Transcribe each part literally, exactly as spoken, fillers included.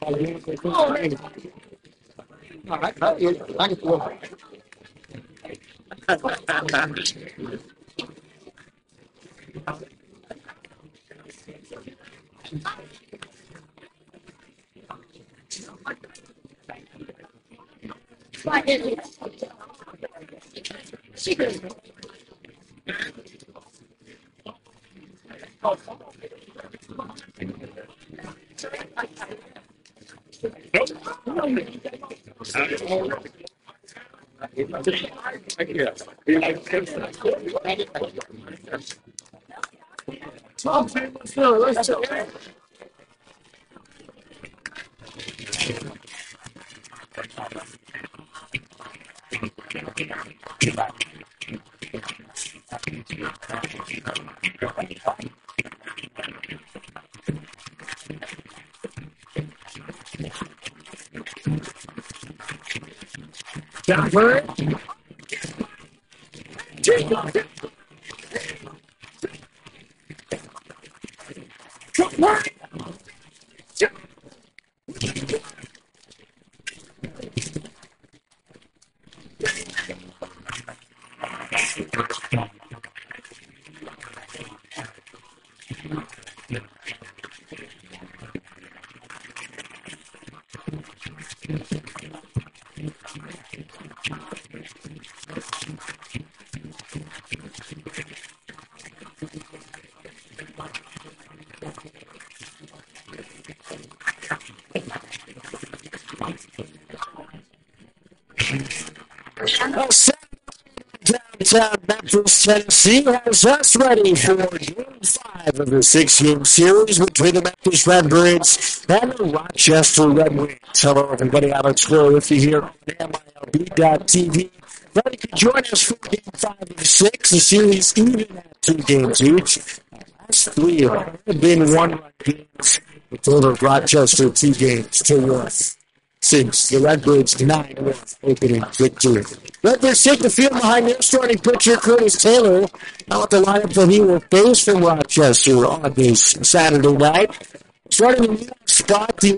Downtown Memphis, Tennessee has us ready for Game five of the six-game series between the Memphis Redbirds and the Rochester Red Wings. Hello, everybody. Alex Glory with you here on M I L B dot T V. Glad you could join us for Game five of six. The series even at two games each. Last three have been one-run games with over Rochester two games to one. Since the Redbirds nine one opening victory. Redbirds take the field behind their starting pitcher, Curtis Taylor. Now with the lineup that he will face for Rochester on this Saturday night. Starting in the spot, the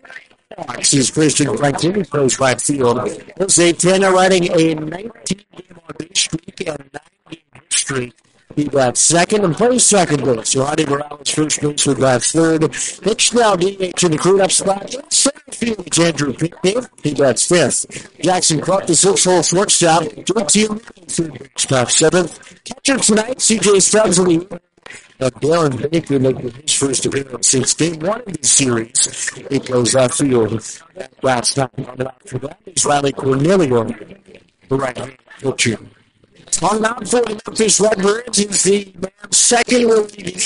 Hawks is Christian Franklin, who plays right field. Jose Tanner riding a nineteen-game on-base streak and nine-game hit streak. He bats second and plays second base. Ronnie Morales, first base, would bat third. Mitch now D H in the cleanup spot. Center field is Andrew Pinckney. He bats fifth. Jackson Clark, the six-hole shortstop. George Teal, third base, bat seventh. Catcher tonight, C J Stubbs in the Uh, Darren Baker making his first appearance since game one of this series. He goes left field last night. On the out for that is Riley Cornelio, the right-hand pitcher. On the out for the Memphis Redbirds is the man's second in the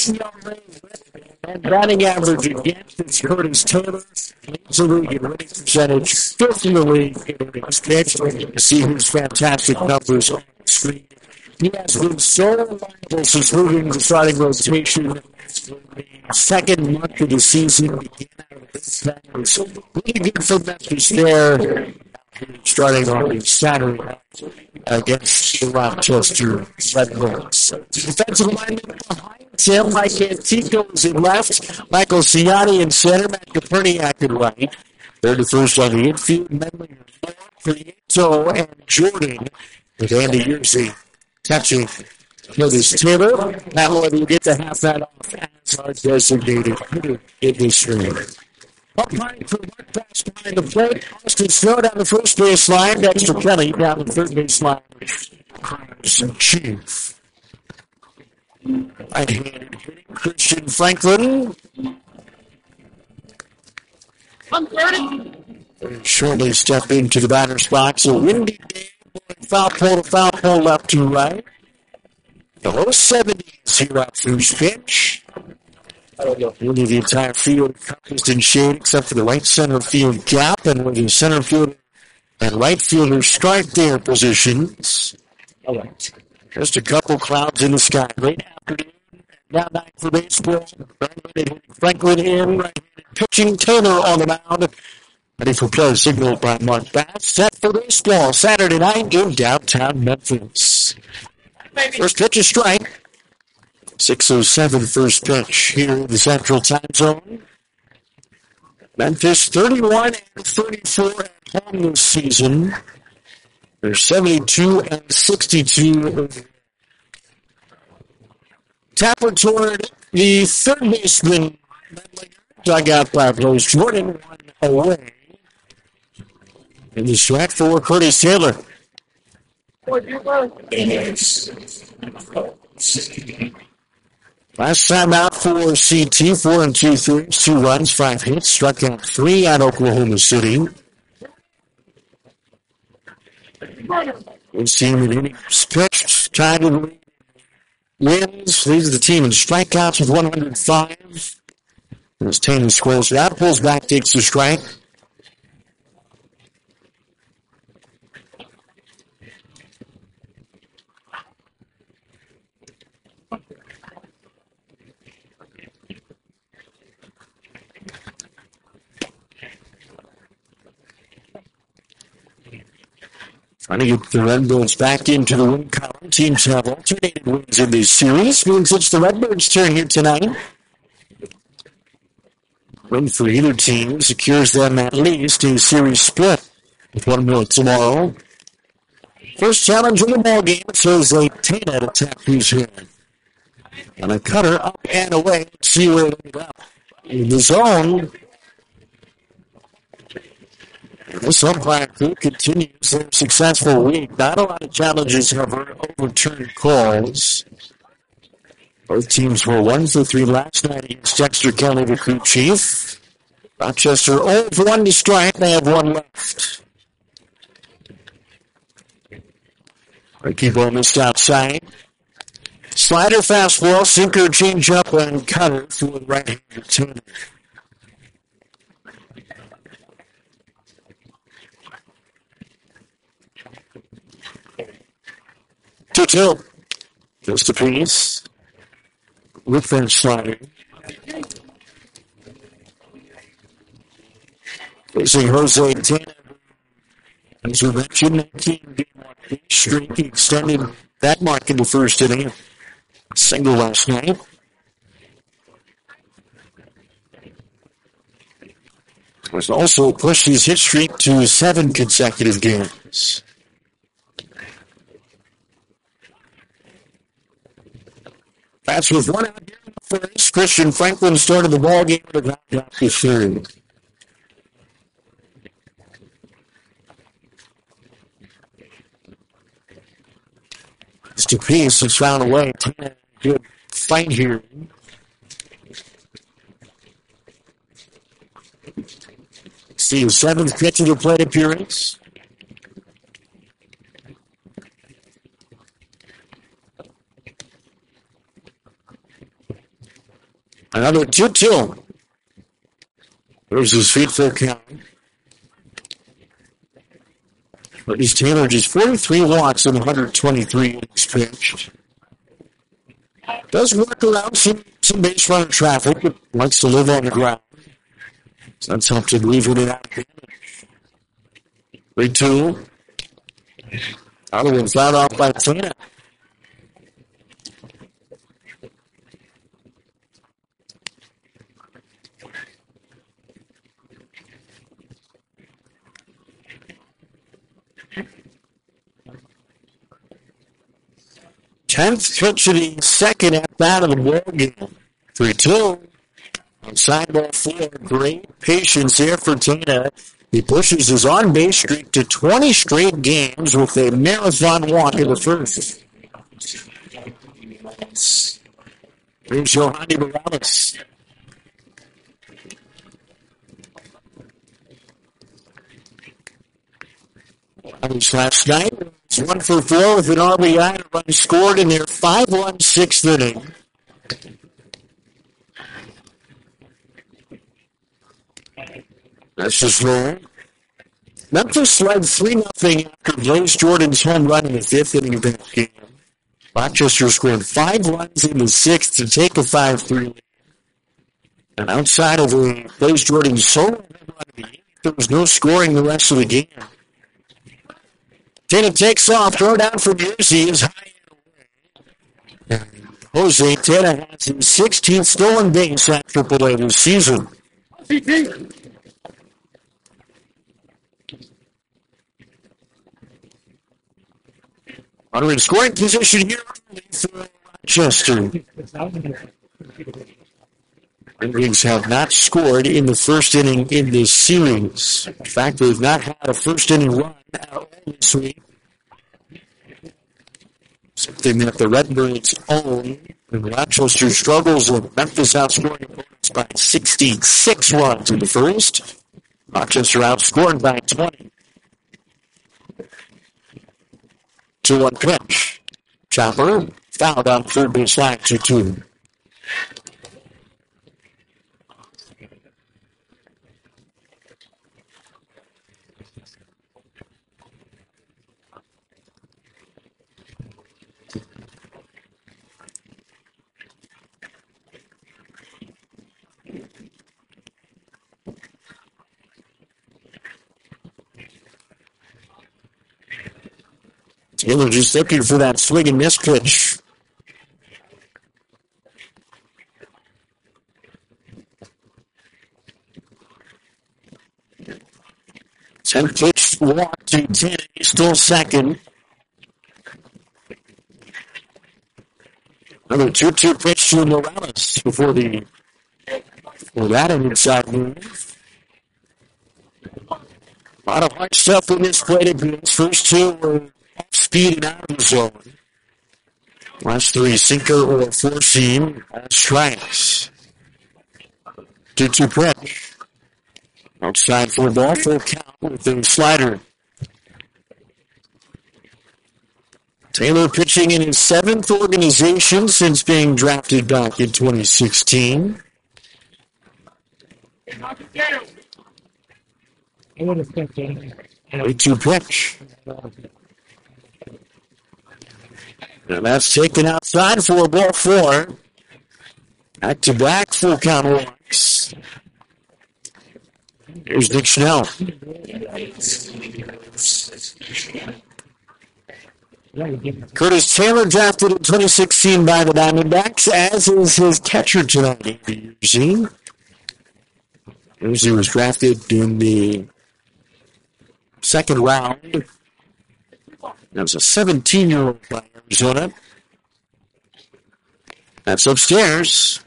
league and batting average against it's Curtis Taylor. Leads the league in winning percentage, fifth in the league in innings pitched. You see his fantastic numbers on the screen. He has been so reliable since moving the starting rotation. The second month of the season began out of this time. It's really good for Memphis there. Starting on the Saturday night against the Rochester Redbirds. Defensive lineman behind him, Mike Antico is in left. Michael Ciani in center. Matt Koperniak in right. They're the first on the infield. Medley, Prieto, and Jordan with Andy Yersey catching Curtis Taylor. Matt Lloyd will get to half that off as our designated hitter in this stream. Umpire for one pass behind the plate. Austin Snow down the first base line. Dexter Kelly down the third base line. Carson Chief. Right-handed hitting Christian Franklin. Shortly step into the batter's box. A windy day. Foul pole to foul pole, left to right. The low seventies here out first pitch. Really, the entire field encompassed in shade except for the right center field gap, and where the center fielder and right fielder strike their positions. All right. Just a couple clouds in the sky. Late afternoon. Now back for baseball. Franklin in, right-handed pitching. Taylor on the mound. Ready for play, signaled by Mark Bass. Set for baseball Saturday night in downtown Memphis. First pitch is strike. six oh seven first pitch here in the Central Time Zone. Memphis thirty-one and thirty-four at home this season. They're seventy-two and sixty-two. Tapper toward the third baseman. Dugout by blows Jordan one away. And the strike for Curtis Taylor. Last time out for C T, four and two thirds, two runs, five hits, struck out three at Oklahoma City. This team in innings pitched, tied with wins, leads the team in strikeouts with one hundred five. As Taylor squares it out, pulls back, takes the strike. Trying to get the Redbirds back into the win column. Teams have alternated wins in this series. Means it's the Redbirds' turn here tonight. Win for either team secures them at least a series split with one more tomorrow. First challenge in the ball game. It shows a Tana to tap who's here. And a cutter up and away. Let's see where it ended up. In the zone. This umpire crew continues their successful week. Not a lot of challenges have overturned calls. Both teams were one for three last night against Dexter County, the crew chief. Rochester oh for one to strike. They have one left. Ricky ball missed outside. Slider, fastball, sinker, changeup, and cutter for the right-hander Tanner. two two. Just a piece. With that slider. Facing Jose Tana. As we mentioned, nineteen game one streak. He extended that mark in the first inning. Single last night. Has also pushed his hit streak to seven consecutive games. That's with one out here in the first. Christian Franklin started the ball game with a ground out to third. It's a piece that's found away. Good fight here. See the seventh pitch of the plate appearance. Another two two. There's his feet full count. Curtis Taylor just forty-three walks in one hundred twenty-three innings pitched. Does work around some, some base runner traffic, but likes to live on the ground. So that's helped him leave it out of damage. three two. Other one flat off by Taylor. Tenth pitch of the second at bat of the ball game. three two. On side ball four. Great patience here for Tana. He pushes his on-base streak to twenty straight games with a marathon walk in the first. Here's Yohani Morales. Last night, it's one for four with an R B I and a run scored in their five one sixth inning. That's just roll. Memphis led three nothing after Blaze Jordan's home run in the fifth inning of that game. Rochester scored five runs in the sixth to take a five three lead. And outside of the Blaze Jordan's solo home run, there was no scoring the rest of the game. Tana takes off, throw down from Jersey is high and away. And Jose Tana has his sixteenth stolen base at triple A this season. Runner in scoring position here for Rochester. Red Wings have not scored in the first inning in this series. In fact, they've not had a first inning run at all this week. Something that the Redbirds own. And Rochester struggles with Memphis outscoring opponents by sixty-six runs in the first. Rochester outscored by twenty. two one pitch. Chopper fouled on third base line, two two. Taylor just looking for that swing and miss pitch. ten pitch walk to ten. He's still second. Another two two pitch to Morales before the before that an inside move. A lot of hard stuff in this plate appearance. First two were off speed and out of the zone. Last three, sinker or four seam, all strikes. two two pitch. Outside for a ball, full count with the slider. Taylor pitching in his seventh organization since being drafted back in twenty sixteen. three two pitch. And that's taken outside for a ball four. Back to back full count walks. Here's Nick Schnell. Curtis Taylor drafted in twenty sixteen by the Diamondbacks, as is his catcher tonight, Andy Uzi. Uzi was drafted in the second round. That was a seventeen-year-old by Arizona. That's upstairs.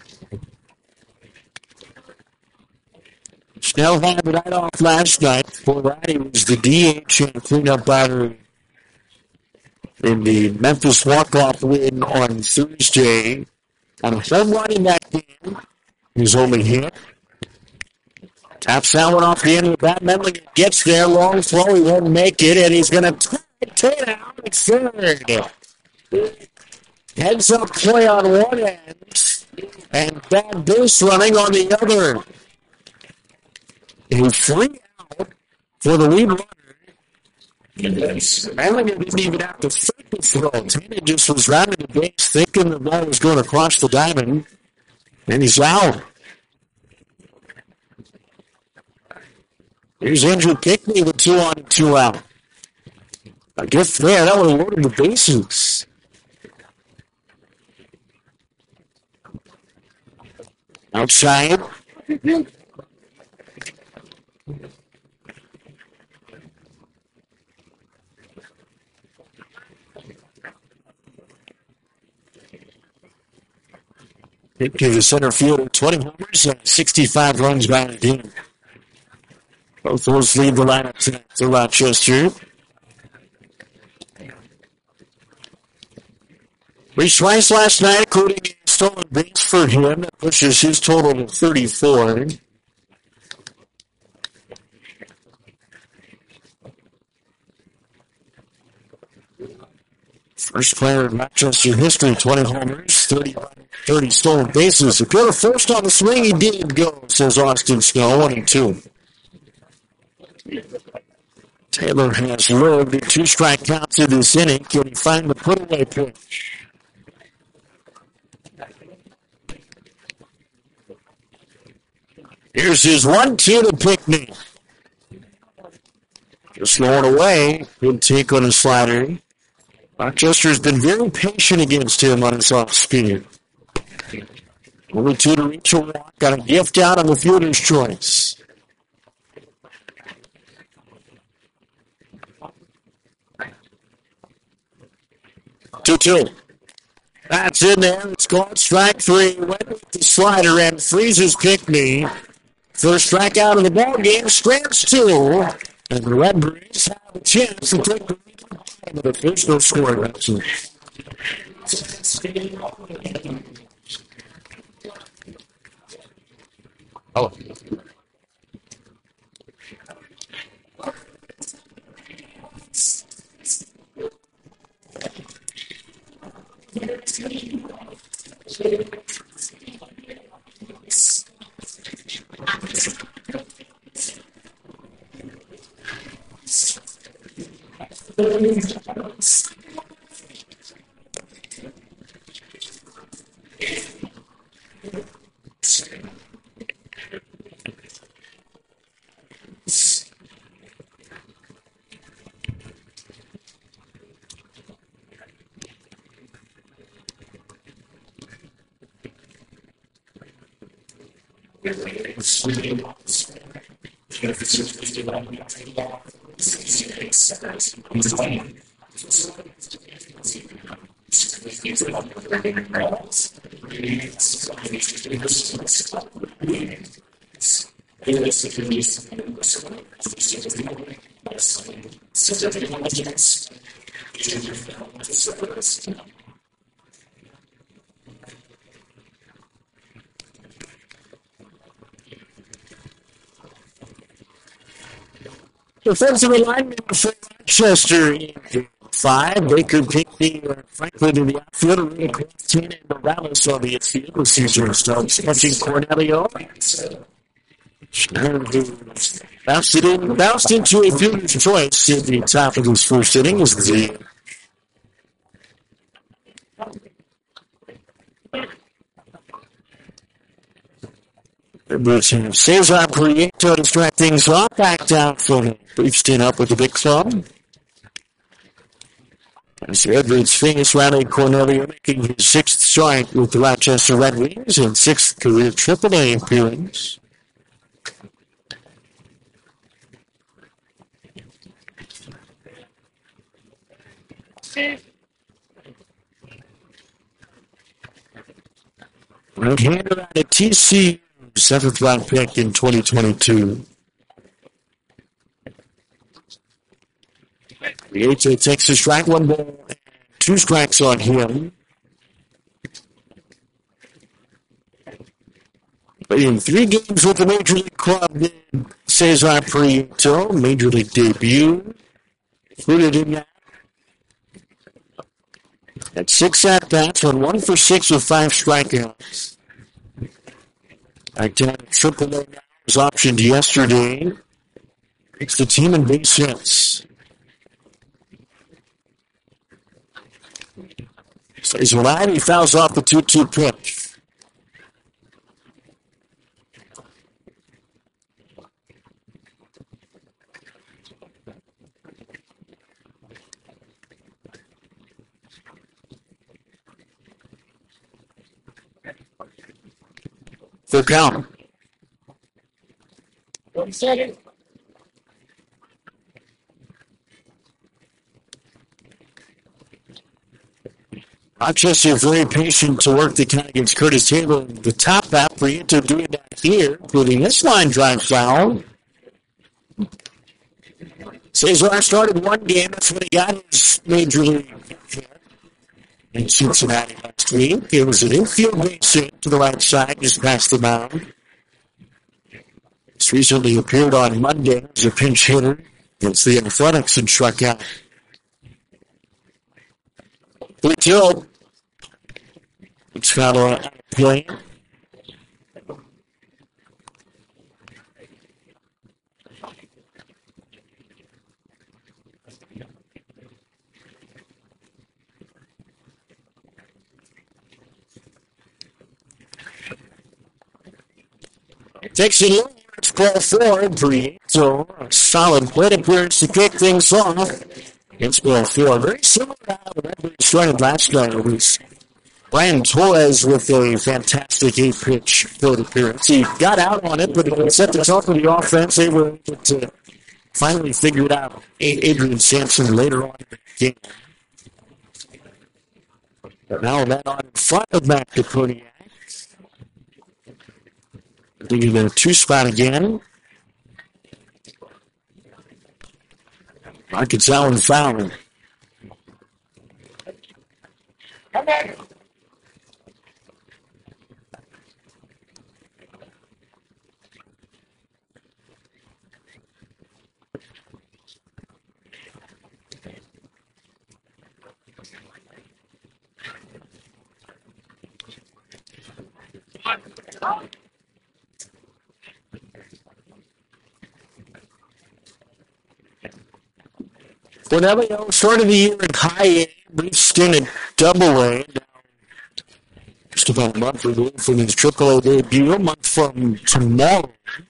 Snell had the night off last night. For that, he was the D H and cleanup batter in the Memphis walk-off win on Thursday. On a home run in that game, his only hit. Taps that one off the end of the bat. Medley gets there. Long throw. He won't make it, and he's going to tie it out at third. Heads up play on one end, and bad base running on the other. A free out for the lead runner. Manlinger didn't even have to fake the throw. Tanner just was rounding the base, thinking the ball was going across the diamond, and he's out. Here's Andrew Pickney with two on and two out. A gift there. That would have loaded the bases. Outside. Hit to the center field, twenty homers, sixty-five runs by the game. Both those lead the lineup tonight for Rochester. Reached twice last night, including a stolen base for him. That pushes his total to thirty-four. First player in Rochester history, twenty homers, thirty, thirty stolen bases. If you're the first on the swing, he did go, says Austin Snow, one and two. Taylor has lured the two strike counts in this inning. Can he find the put away pitch? Here's his one two to Pickney. Just throwing away. Good take on his slider. Rochester's been very patient against him on his off speed. Only two to reach a walk. Got a gift out on the fielder's choice. two two. That's in there. It's called strike three. Went with the slider and freezes Pinckney. First strikeout of the ball game. Strands two. And the Redbirds have a chance to take the lead of the first no scoring action. Oh. Defensive alignment for Rochester in five. Baker Pinckney, Franklin in the outfield, Ray Quintin and Morales on the infield. The season starts catching Cornelio. Bounced it in, bounced into a fielder's choice at the top of his first inning as the Redbirds have Cesar Prieto to start things off. Back down for a brief stint up with the big club. As the Redbirds finish, Riley Cornelio making his sixth start with the Rochester Red Wings and sixth career triple A appearance. Right-hander out of T C U. Seventh round pick in twenty twenty-two. The H A takes a strike, one ball, two strikes on him. But in three games with the Major League club, Cesar Prieto, Major League debut, included in that. At six at-bats, on one for six with five strikeouts. Back down at triple A now was optioned yesterday. It's the team in base hits. Stays alive, he fouls off the two two pitch. Full count. One second. Rochester very patient to work the count against Curtis Taylor. The top bat, Prieto doing that here, including this line drive foul. Cesar started one game. That's when he got his major league hit in Cincinnati last week. It was an infield base hit to the right side, just past the mound. He's recently appeared on Monday as a pinch hitter against the Athletics and struck out. three two. It's foul on play. Takes it in. It's ball four. So a solid plate appearance to kick things off. It's ball four. Very similar to how the Redbirds started last night. It was Brian Torres with a fantastic eight-pitch plate appearance. He got out on it, but he set the top of the offense. They were able to finally figure it out. Adrian Sampson later on in the game. Now that on in front of Matt Caponiak. Digging in a two spot again. Marcus Allen fouling. Come back. Cornelio started the year in high A, brief stint at double A. Just about a month removed from his triple A debut, a month from tomorrow.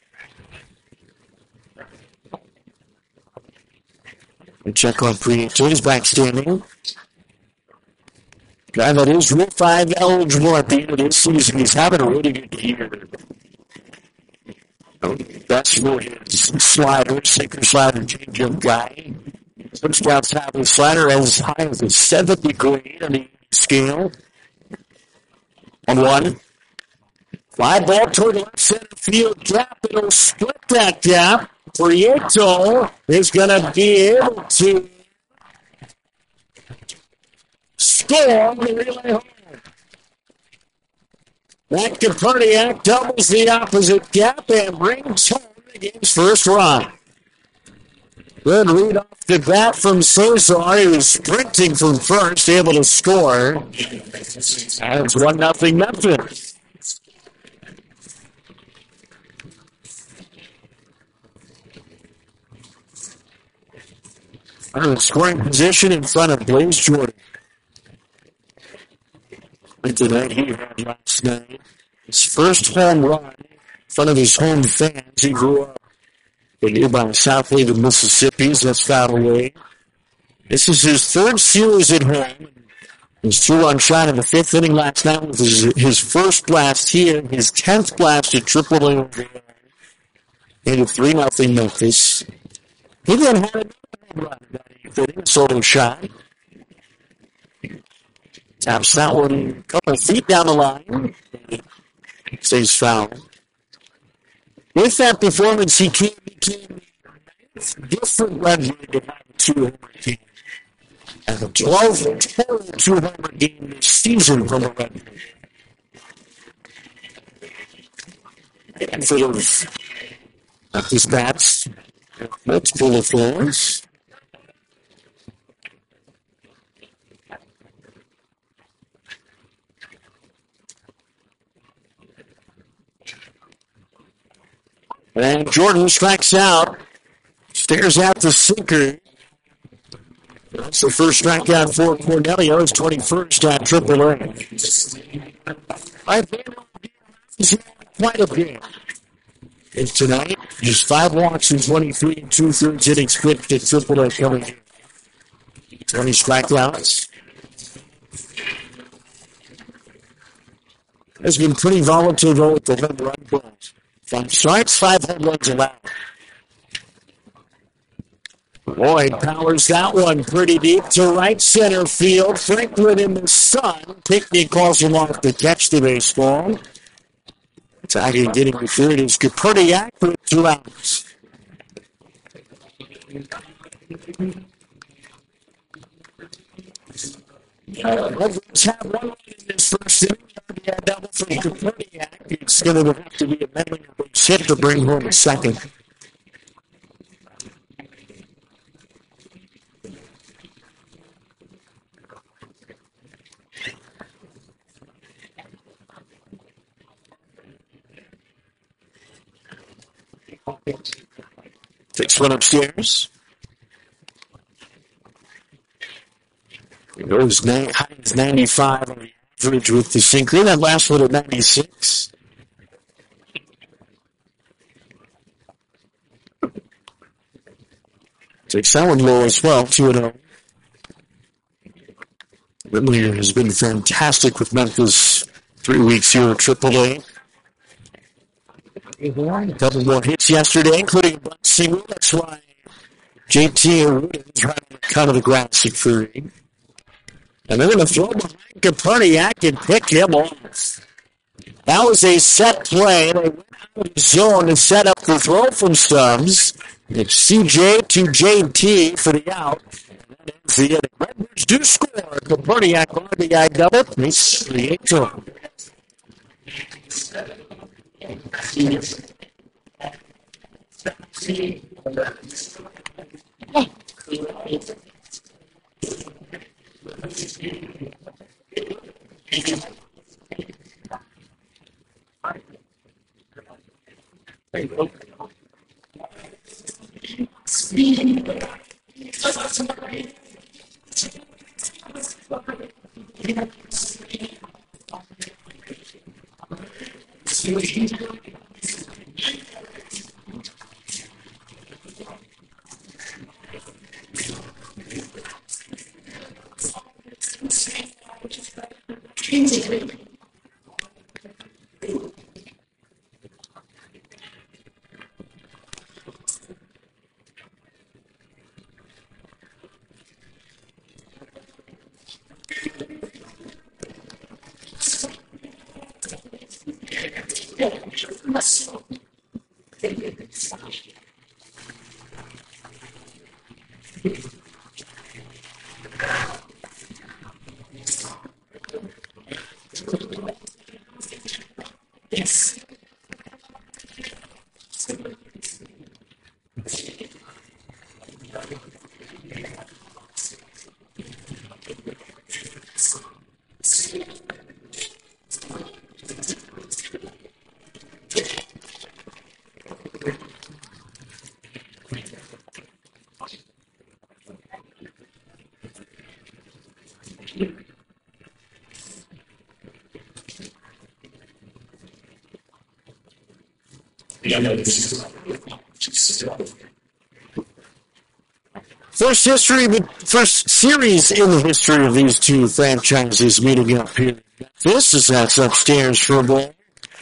And check on pre so he's back standing. Guy that is Rule five eligible at the end of this season. He's having a really good year. That's for his slider, sinker slider, changeup guy. Some scouts have his slider as high as a seventy grade on the scale. On one. Fly ball toward the left center field gap. It'll split that gap. Prieto is going to be able to score the relay home. That Caponiak doubles the opposite gap and brings home the game's first run. Good lead off the bat from Sozar. He was sprinting from first, able to score. And it's one nothing Memphis. In scoring position in front of Blaze Jordan. And tonight he had last night his first home run in front of his home fans. He grew up in nearby South Haven, Mississippi, so that's fouled away. This is his third series at home. His two-run shot in the fifth inning last night was his, his first blast here, his tenth blast at Triple A overall. And a three nothing Memphis. He then had another home run in that eighth inning, a solo shot. Taps that one a couple of feet down the line. Stays foul. With that performance, he came, became a different Redwood to have a two-homer game. And a twelve total two-homer game this season from the Redwood. And for those at these bats, multiple of those. And Jordan strikes out, stares at the sinker. That's the first strikeout for Cornelio. His twenty-first at Triple A. I've been quite a bit. And tonight, just five walks in twenty-three and two-thirds innings pitched at Triple A coming in. twenty strikeouts. Has been pretty volatile though with the home run balls. Five strikes, five home runs allowed. Lloyd powers that one pretty deep to right center field. Franklin in the sun. Pickney calls him off to catch the baseball. Attacking, getting the third is Caponiak for two outs. Redwoods have one run in this first inning. A double from Caponiak. It's going to have to be a medley base hit to bring home a second. Takes one upstairs. It goes nine, high as ninety-five on the average with the sinker. That last one at ninety-six. Takes that one low as well, two and oh. Whitmire has been fantastic with Memphis three weeks here at Triple A. A couple more hits yesterday, including a bunt single. That's why J T is running a cut of the grass at Fury. And they're going to throw behind Koperniak and pick him off. That was a set play. They went out of the zone to set up the throw from Stubbs. It's C J to J T for the out. And that is the end. Redbirds do score. Koperniak on the eye double. It's three eight two. First history, but first series in the history of these two franchises meeting up here. This is that's upstairs for a ball.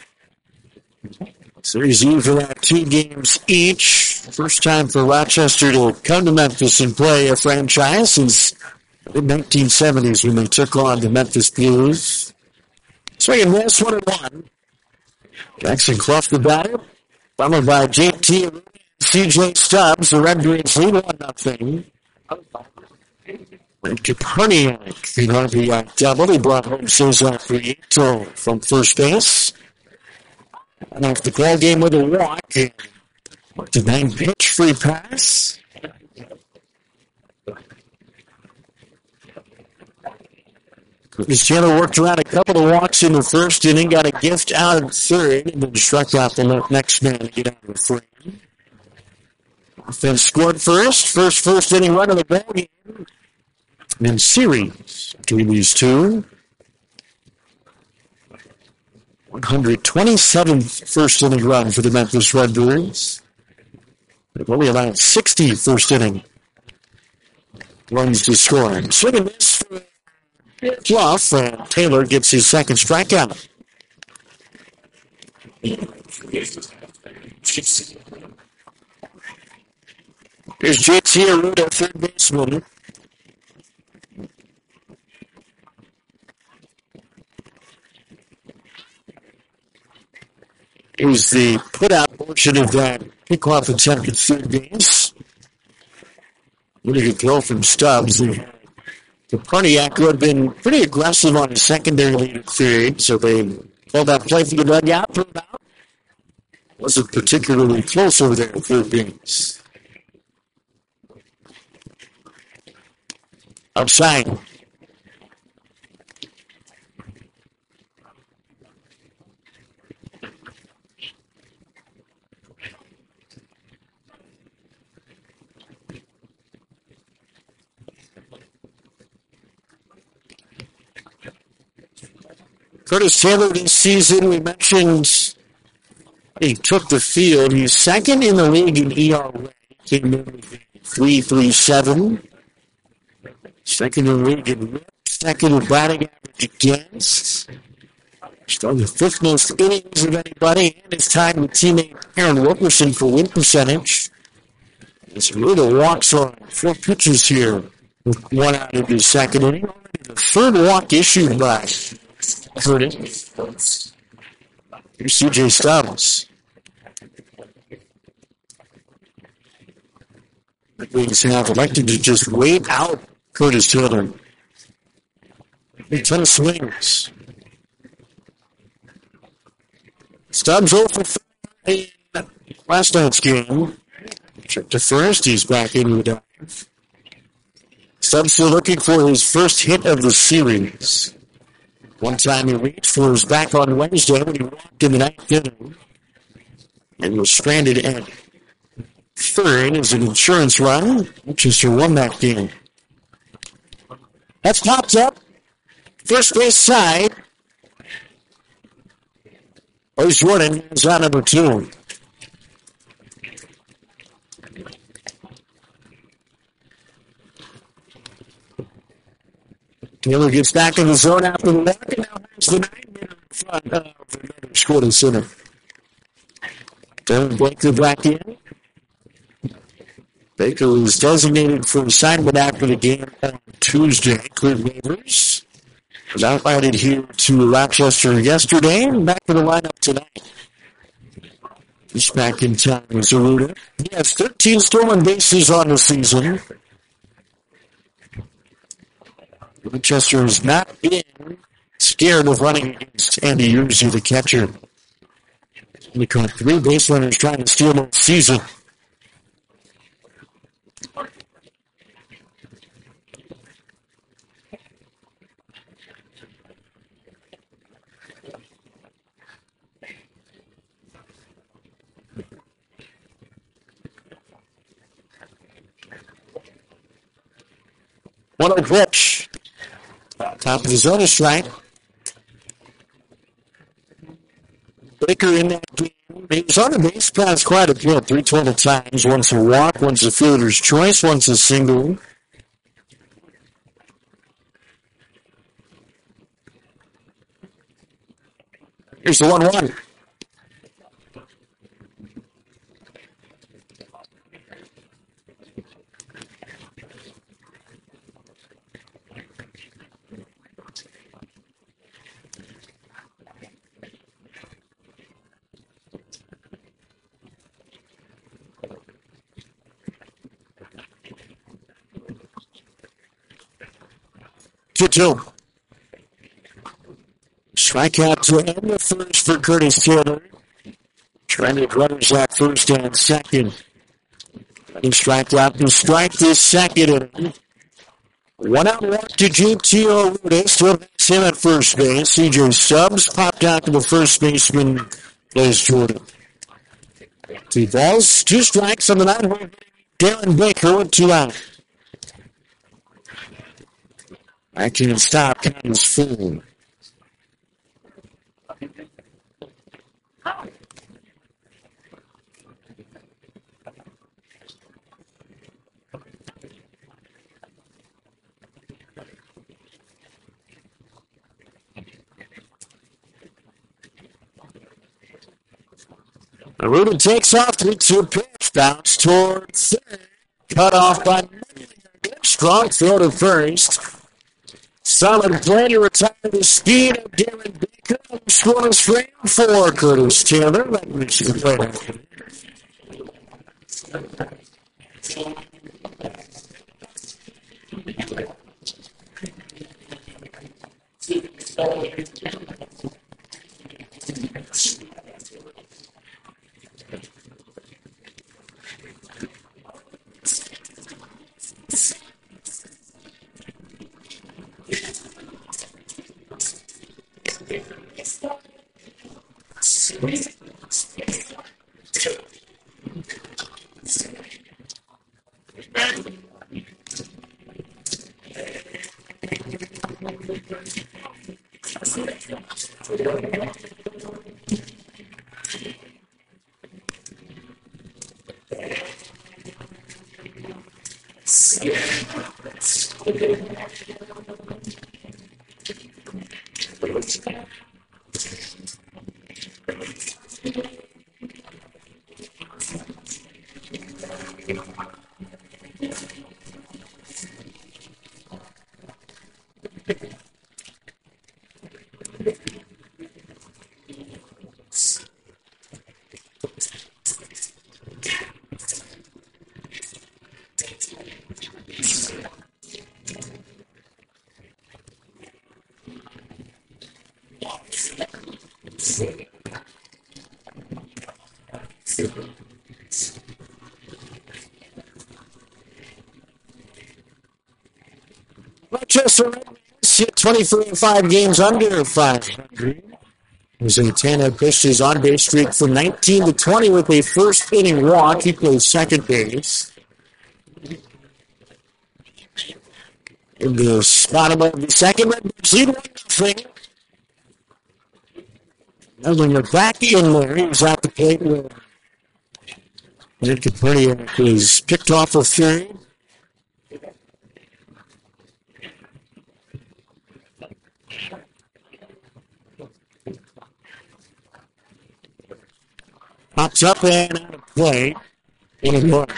Series even at two games each. First time for Rochester to come to Memphis and play a franchise since the nineteen seventies when they took on the Memphis Blues. Swinging this one and one. Jackson Clough the batter, followed by J T and C J Stubbs. The Red Green lead one nothing. And Koperniak, the R B I double. He brought home Cesar Prieto from first base. And off the ball game with a walk. To nine pitch free pass. Curtis Taylor worked around a couple of walks in the first inning, got a gift out of third, and then struck out the next man to get out of the frame. Offense scored first, first first inning run of the ball game. And then series between these two. one hundred twenty-seventh first inning run for the Memphis Redbirds. They've only allowed sixty first inning runs to score. Swinging this for Clough, and Taylor gets his second strikeout. Here's J T Arruda, third baseman. Here's the put-out portion of that kickoff attempt at third base. Really good throw from Stubbs. Koperniak, who had been pretty aggressive on his secondary lead at third, so they pulled that play from the dugout for about. Wasn't particularly close over there at third base. Outside. Curtis Taylor this season, we mentioned he took the field. He's second in the league in E R A. Came in with three point three seven. Second in the league in whip. Second in batting average against. Still the fifth most innings of anybody. And it's tied with teammate Aaron Wilkerson for win percentage. It's Ruda walks on four pitches here with one out in the second inning. Already The third walk issued by Curtis. Here's C J Stubbs. The Wings have elected to just wait out Curtis Taylor. Big ton of swings. Stubbs over in last night's game. Check to first. He's back into the dive. Stubbs still looking for his first hit of the series. One time he reached for his back on Wednesday when he walked in the ninth inning and was stranded at third as an insurance run. Winchester won that game. That's popped up. First base side. Otis Jordan is on number two. Taylor gets back in the zone after the walk and now has the nine-hitter in front of another scored in center. Taylor Baker back in. Baker was designated for assignment after the game on Tuesday. Cleared waivers. Was outlined here to Rochester yesterday and back to the lineup tonight. He's back in time with Zaruda. He has thirteen stolen bases on the season. Winchester has not been scared of running against Andy Urzy, the catcher. He caught three base runners trying to steal the season. One oh pitch. Top of the zone is strike. Baker in that game. He was on the base pass quite a bit. Three total times. Once a walk, once a fielder's choice, once a single. Here's the one one. two two. Strikeout to end the first for Curtis Taylor. Trying to runners at first and second. He strike out to strike this second inning. One out walk to J T O'Ruda. Still has him at first base. C J Stubbs popped out to the first baseman, Blaze Jordan. Two balls, two strikes on the nine-hole. Dylan Baker with two out. I can't stop. Count is full. Aruna takes off, three two pitch, bounce towards third, cut off by strong throw to first. Solid play to retire the speed of Dylan Baker. Scoreless frame for Curtis Taylor. That makes the play. Rochester Red Wings hit twenty-three and five games under five hundred. Zantana pushed his on-base streak from nineteen to twenty with a first inning walk. He plays second base. In the spot above the second, Red Wings lead one nothing. And when you're back in there, he was at the plate where Nick Caperniak was picked off of third. Pops up and out of play. In a run.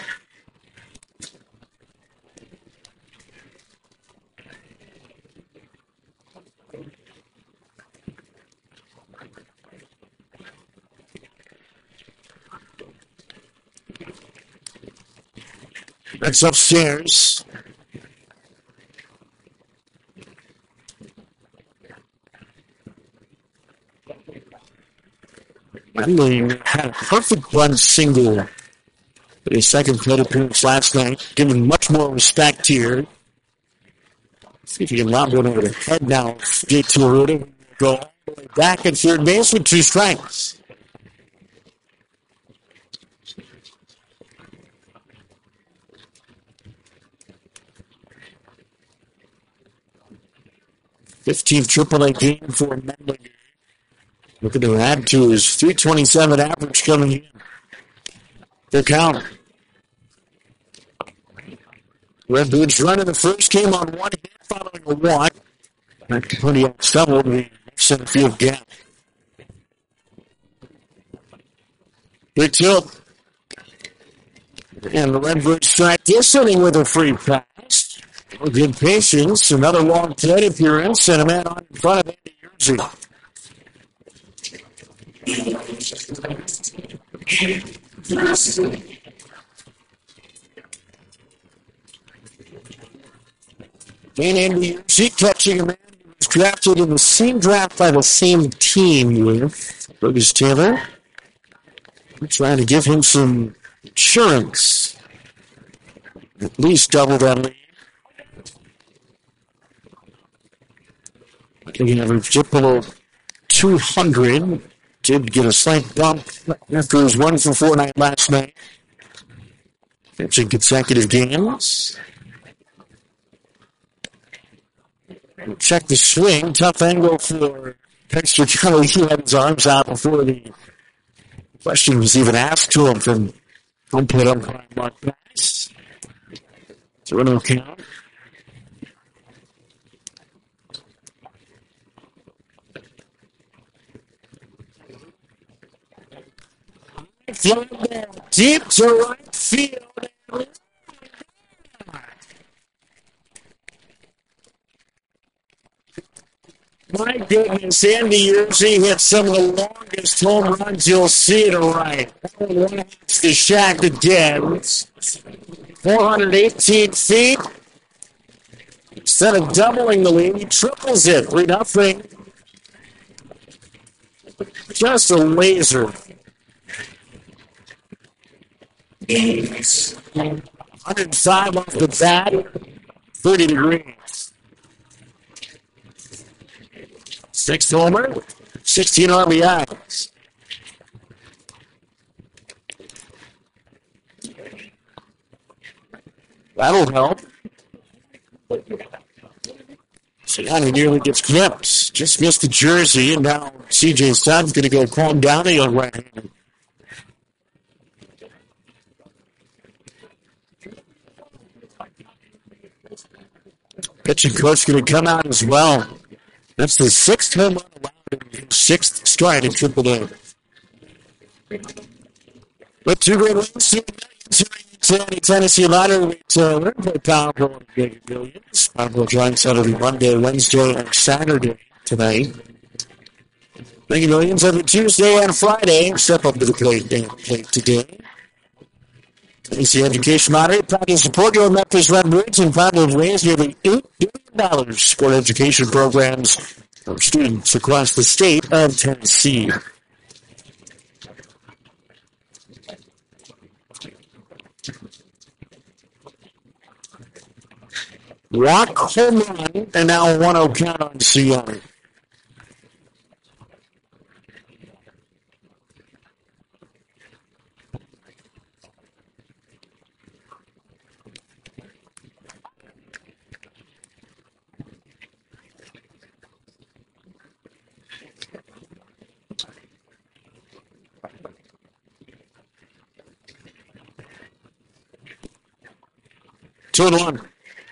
That's upstairs. Wendling had a perfect run single for his second plate appearance last night, giving much more respect here. See if he can lob one over the head now. Jake Turuda go all the way back at third base with two strikes. fifteenth triple A game for Mendlinger. Looking to add to his three twenty-seven average coming in. The count. Red Boots running the first, came on one hit following a walk. That pretty stumbled the center field gap. Big tilt. And the Red Boots strike this inning with a free pass. Good patience. Another long plate appearance and a man on in front of Andy Yerzy. And Andy Yerzy catching a man who was drafted in the same draft by the same team with Burgess Taylor. We're trying to give him some insurance. At least double that lead. He averaged just below two hundred. Did get a slight bump after his one for four night last night. Pitching consecutive games. Check the swing. Tough angle for Dexter Kelly. He had his arms out before the question was even asked to him from home plate umpire Mark Bass. So no count. Deep to right field. My goodness, Andy Yerzy hit some of the longest home runs you'll see to right. It's the shack again. four hundred eighteen feet. Instead of doubling the lead, he triples it. three nothing. Just a laser. one hundred five off the bat, thirty degrees. Sixth homer, sixteen R B Is. That'll help. Siani nearly gets clipped. Just missed the jersey, and now C J Stubbs going to go calm down the young right-hander. Pitching coach going to come out as well. That's the sixth home run allowed in his sixth stride in Triple A. With two great wins, Tennessee, Tennessee Lottery Taylor play Powerball and Mega Millions. Powerball drawing Saturday, Monday, Wednesday, and Saturday tonight. Mega Millions every Tuesday and Friday. Step up to the plate, plate today. Tennessee Education Lottery proud to support your Memphis Red Wings and proud to raise nearly eight billion dollars for education programs of students across the state of Tennessee. Walk, home run, and now a one oh count on Seattle. Two and one.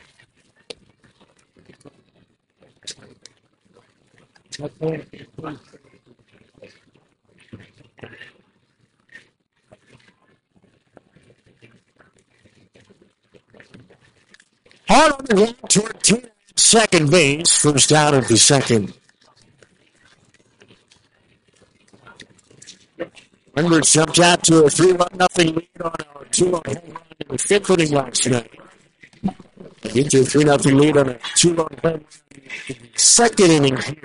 Hard on the ground toward Tina at second base. First out of the second. Remember, jumped out to a three one nothing lead on a two one home run in the fifth inning last night. Into a three nothing lead on a two one home run in the second inning here.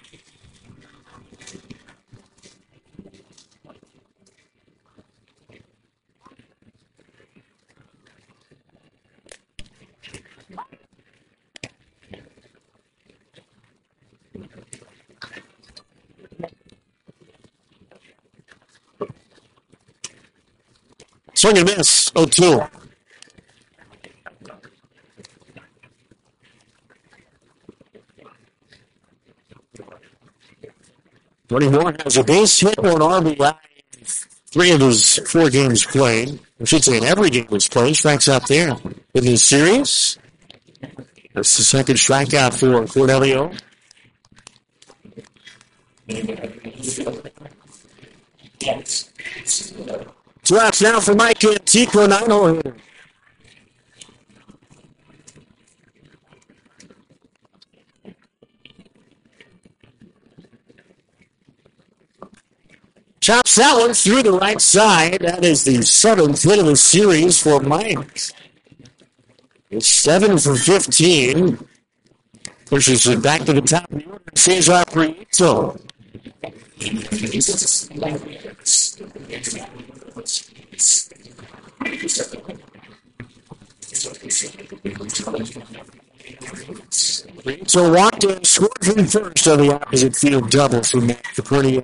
Swing and miss, oh two. Tony Moore has a base hit or an R B I in three of his four games played. I should say in every game was played. Strikes out there in this series. That's the second strikeout for Cordelio. Two outs now for Mike Antico, nine-hole hitter. Chops that one through the right side. That is the seventh hit of the series for Mike. It's seven for fifteen. Pushes it back to the top of the order. Cesar Prieto. Prieto walked in, scored from first on the opposite field double for Matt Caperniak.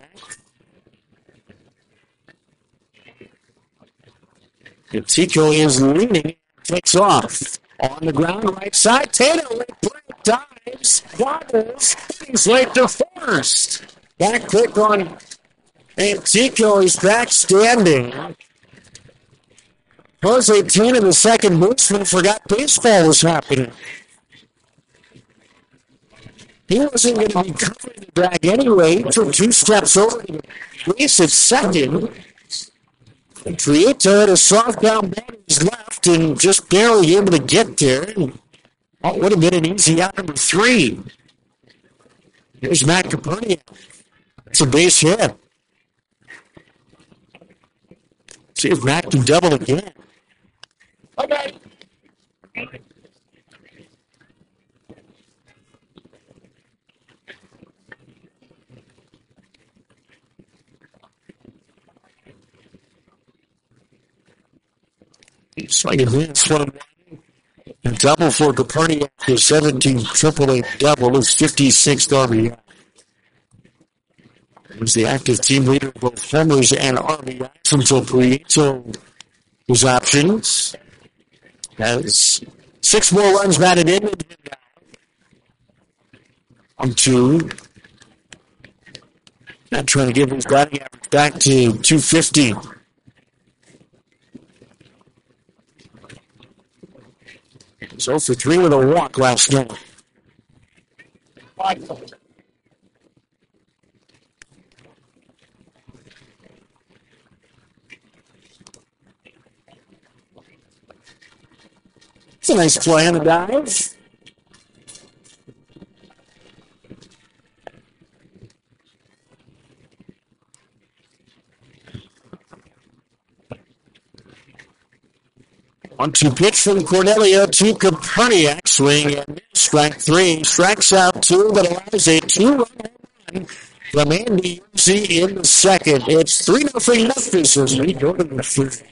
Tico is leaning, takes off on the ground right side. Tato with break dives, wobbles, he's late to first. Back quick on Antico, he's back standing. Jose Tina, the second baseman, forgot baseball was happening. He wasn't going to be covering the drag anyway. He took two steps over to the base at second. Prieto had a soft down ball to his left and just barely able to get there. That would have been an easy out number three. Here's Matt Caperniak. It's a base hit. See if Matt can double again. Okay. Swing and miss, one a double for Caperniak, his seventeenth triple A double, his fifty-sixth R B I. He was the active team leader of both homers and R B Is until Prieto was options. Has six more runs batted in and on two. Not trying to give his batting average back to two fifty. He's oh for three with a walk last night. It's a nice play on the dive. One two pitch from Cornelio to Koperniak. Swing and miss. Strike three. Strikes out two, but allows a two-run home run from Andy Uzi in the second. It's three nothing Memphis as we go to the third.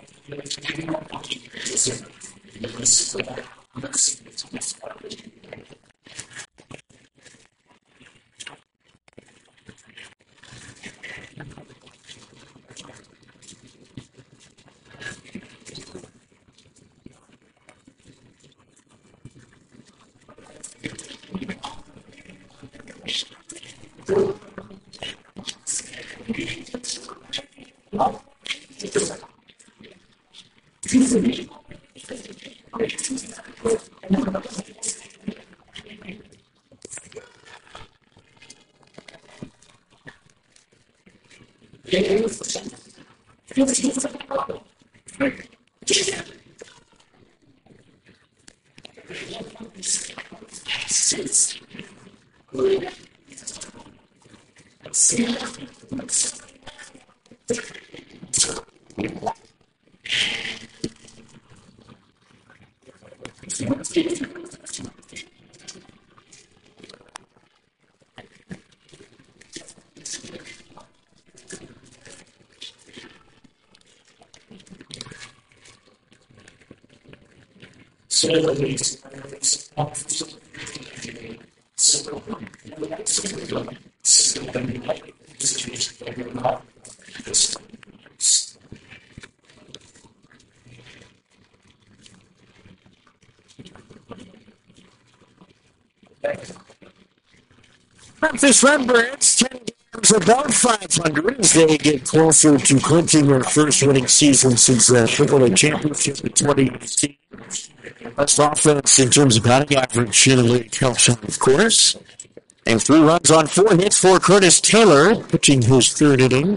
Memphis Redbirds, ten games above five hundred as they get closer to clinching their first winning season since the Triple A Championship in twenty eighteen. Best offense in terms of batting average in the league helps out, of course. And three runs on four hits for Curtis Taylor, pitching his third inning.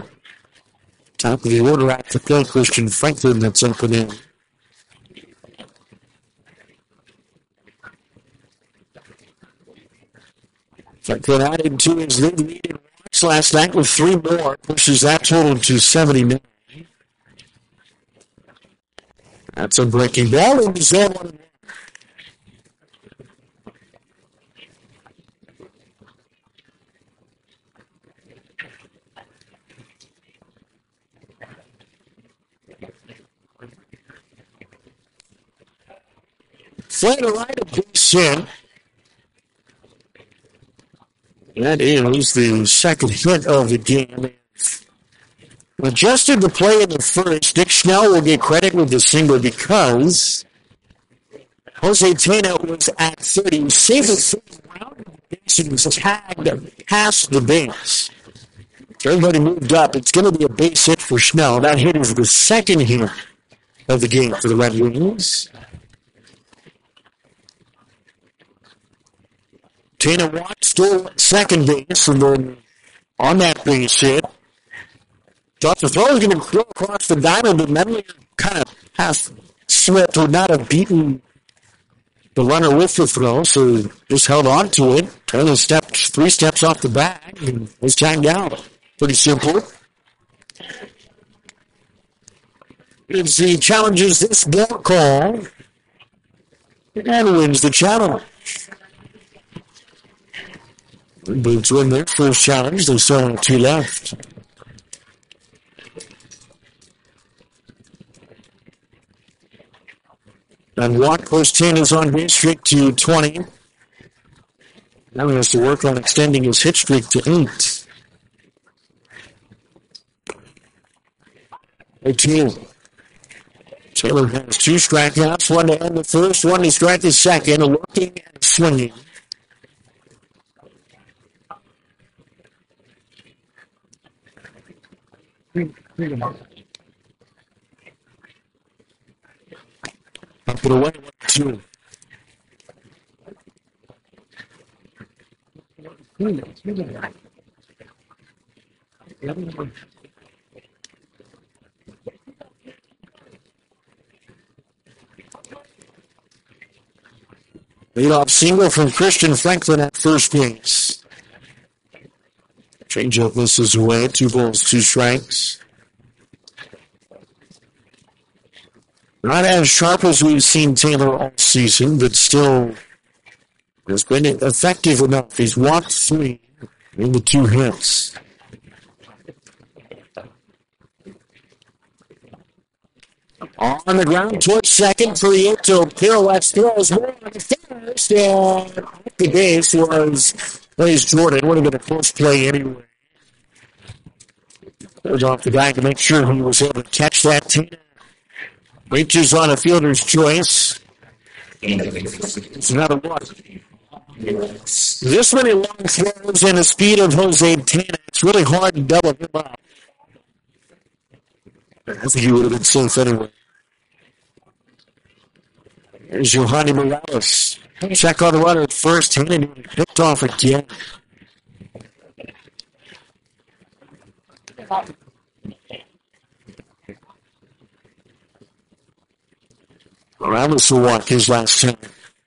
Top of the order at the plate, Christian Franklin, that's up and in. Franklin added to his lead lead in walks last night with three more, pushes that total to seventy-nine. That's a breaking ball, and he's there one and one. Slater right, a base hit. That is the second hit of the game. Adjusted the play in the first. Dick Schnell will get credit with the single because Jose Tena was at thirty. Saved the round of the base and was tagged past the base. Everybody moved up. It's going to be a base hit for Schnell. That hit is the second hit of the game for the Red Wings. Tana Watt still at second base, and then on that base hit, thought the throw was going to go across the diamond, but Medley kind of half slipped, would not have beaten the runner with the throw, so just held on to it. Taylor stepped three steps off the bag and was tagged out. Pretty simple. Gives the challenges this ball call and wins the challenge. Boots win their first challenge. They still have two left. And Watt pushed Taylor's on base streak to twenty. Now he has to work on extending his hit streak to eight. eighteen. Taylor has two strikeouts, one to end the first, one to strike the second, looking and swinging. Up and away, one, two. Leadoff single from Christian Franklin at first base. Changeup misses away. Two balls, two strikes. Not as sharp as we've seen Taylor all season, but still has been effective enough. He's walked three in the two hits. On the ground towards second, Prieto pirouettes, throws more on the first, and at the base was plays Jordan. Would have been a close play anyway. Goes off the back to make sure he was able to catch that. Tina reaches on a fielder's choice. It's another one. This many long throws and the speed of Jose Tena, it's really hard to double him up. I think he would have been safe anyway. There's Yohani Morales. Check on the runner at first. Tena picked off again. Morales will walk his last time.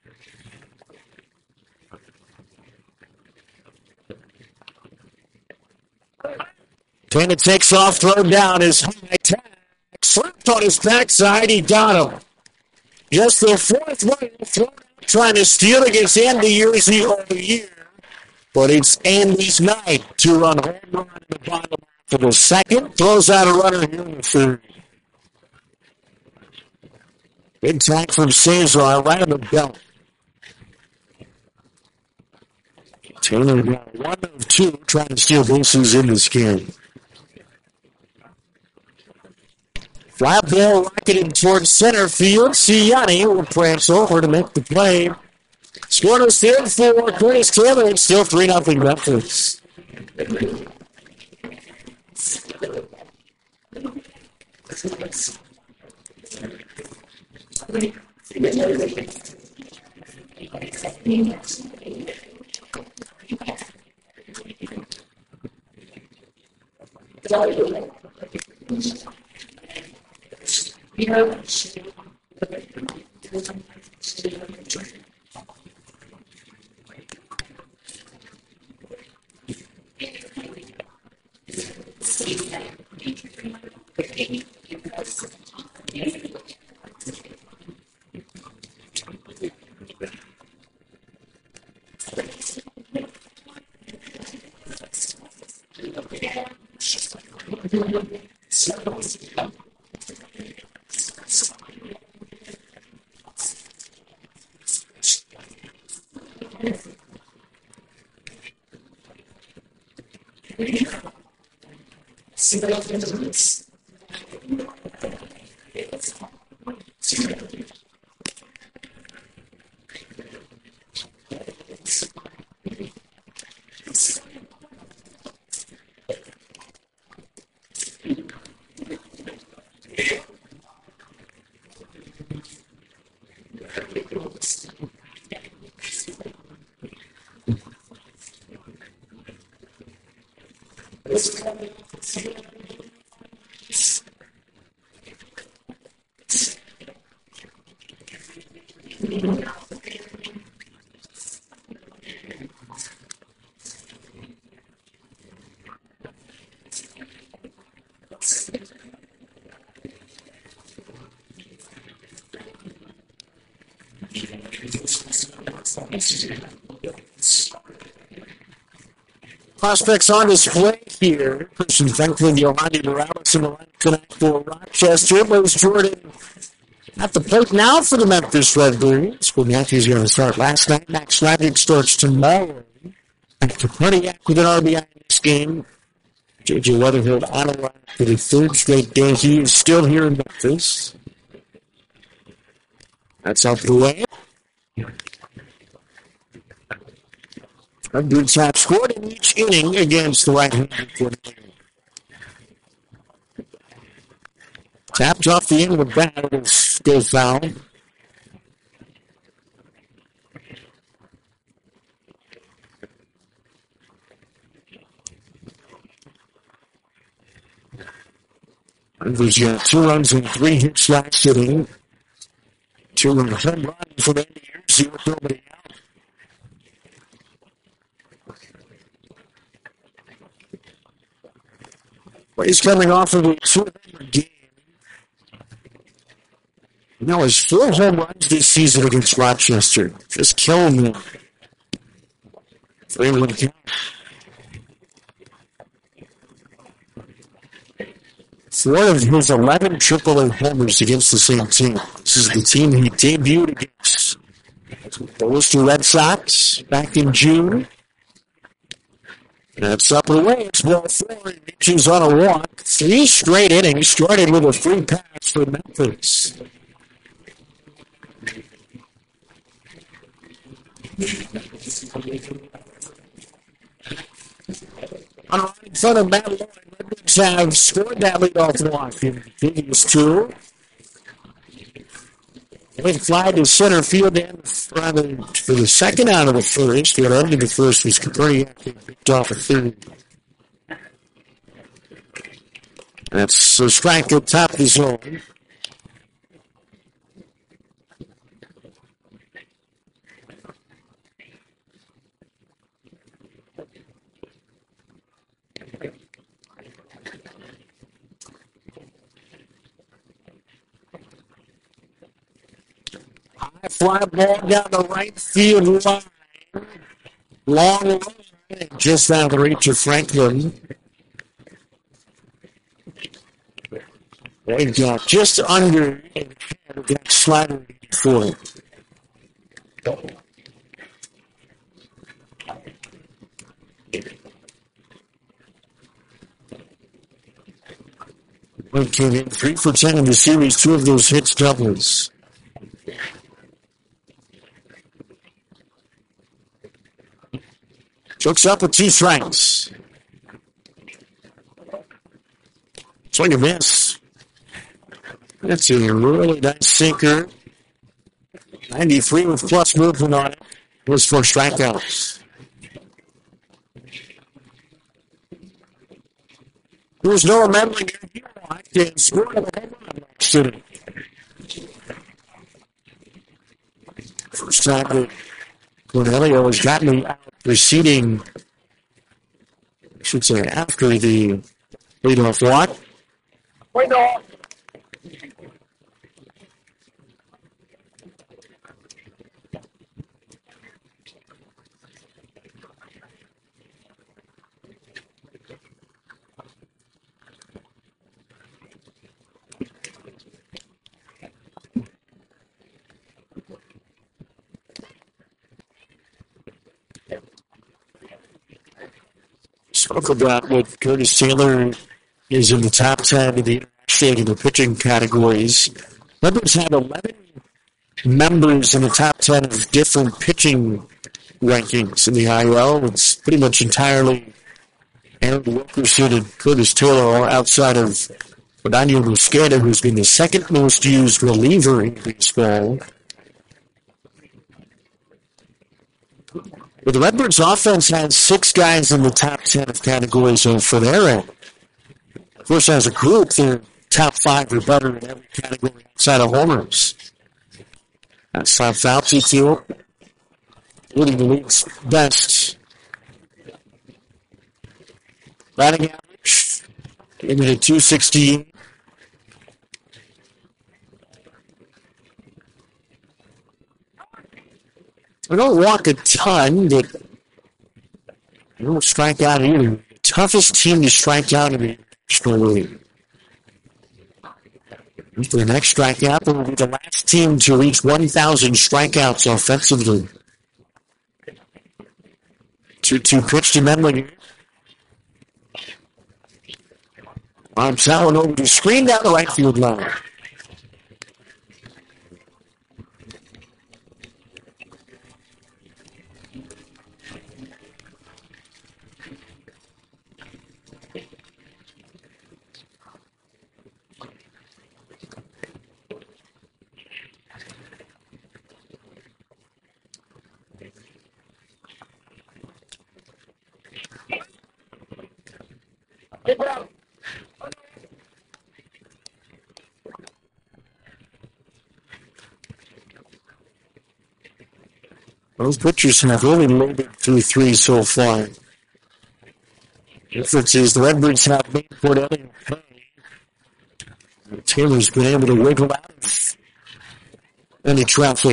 Tena takes off, thrown down his high attack. Slipped on his backside, he got him. Just the fourth runner thrown out, trying to steal against Andy Yersey all year. But it's Andy's night. Two-run home run in the bottom for the second. Throws out a runner here in the third. Big tag from Cesar right on the belt. Taylor got one of two trying to steal bases in this game. Fly ball rocketed towards center field. Ciani will prance over to make the play. Scoreless third for Curtis Taylor. It's still three nothing Memphis. Prospects on display here. Christian Franklin, Yohani Morales in the line tonight for Rochester. Moves Jordan at the plate now for the Memphis Red Bulls. Well, the Yankees are going to start last night. Max Lavic starts tomorrow. After Pontiac with an R B I in this game. J J Weatherfield on a run for the third straight day. He is still here in Memphis. That's out the way. Red Bulls have scored in each inning against the right-handed coordinator. Tapped off the end with bat. It'll go foul. There's got two runs and three hits last inning. Two run home run from Andy Yersey with nobody out. Well, he's coming off of a two-hour game. Now his four home runs this season against Rochester. Just killing them. three one count. Four of his eleven triple A homers against the same team. This is the team he debuted against. The Worcester Red Sox back in June. That's up and away. It's ball four. He reaches on a walk. Three straight innings. Started with a free pass for Memphis. On right in front of Matt Lloyd, Redbirds have scored that leadoff walk in the previous two. Went fly to center field and for the second out of the first. The other end of the first was Caperniak picked off a third. That's a strike at top of the zone. High fly ball down the right field line. Long line, just out of the reach of Franklin. They got just under and had that slider for him. One came in three for ten in the series, two of those hits doubles. Chokes up with two strikes. Swing and miss. That's a really nice sinker. ninety-three with plus movement on it. Was for strikeouts. There was no remembering he walked and scored a home run last inning. First time that Cornelio has gotten out preceding, I should say, after the leadoff walk. Wait, no. Spoke about what Curtis Taylor is in the top ten in the international in the pitching categories. Redbirds have eleven members in the top ten of different pitching rankings in the I L. It's pretty much entirely Aaron Wilkerson and Curtis Taylor outside of Daniel Mosqueda, who's been the second most used reliever in baseball. But the Redbirds offense has six guys in the top ten of categories for their end. Of course, as a group, they're top five or better in every category outside of homers. That's Bob Fauci, too. Leading the league's best. Batting average into the two sixteen. We don't walk a ton, but we don't strike out either. The toughest team to strike out in the National League. For the next strikeout, will be the last team to reach one thousand strikeouts offensively. two two pitch to Medlinger. On Talon over to screen down the right field line. Those pitchers have only loaded through three so far. The difference is the Redbirds have made Cordelia pay. Taylor's been able to wiggle out of Any traffic.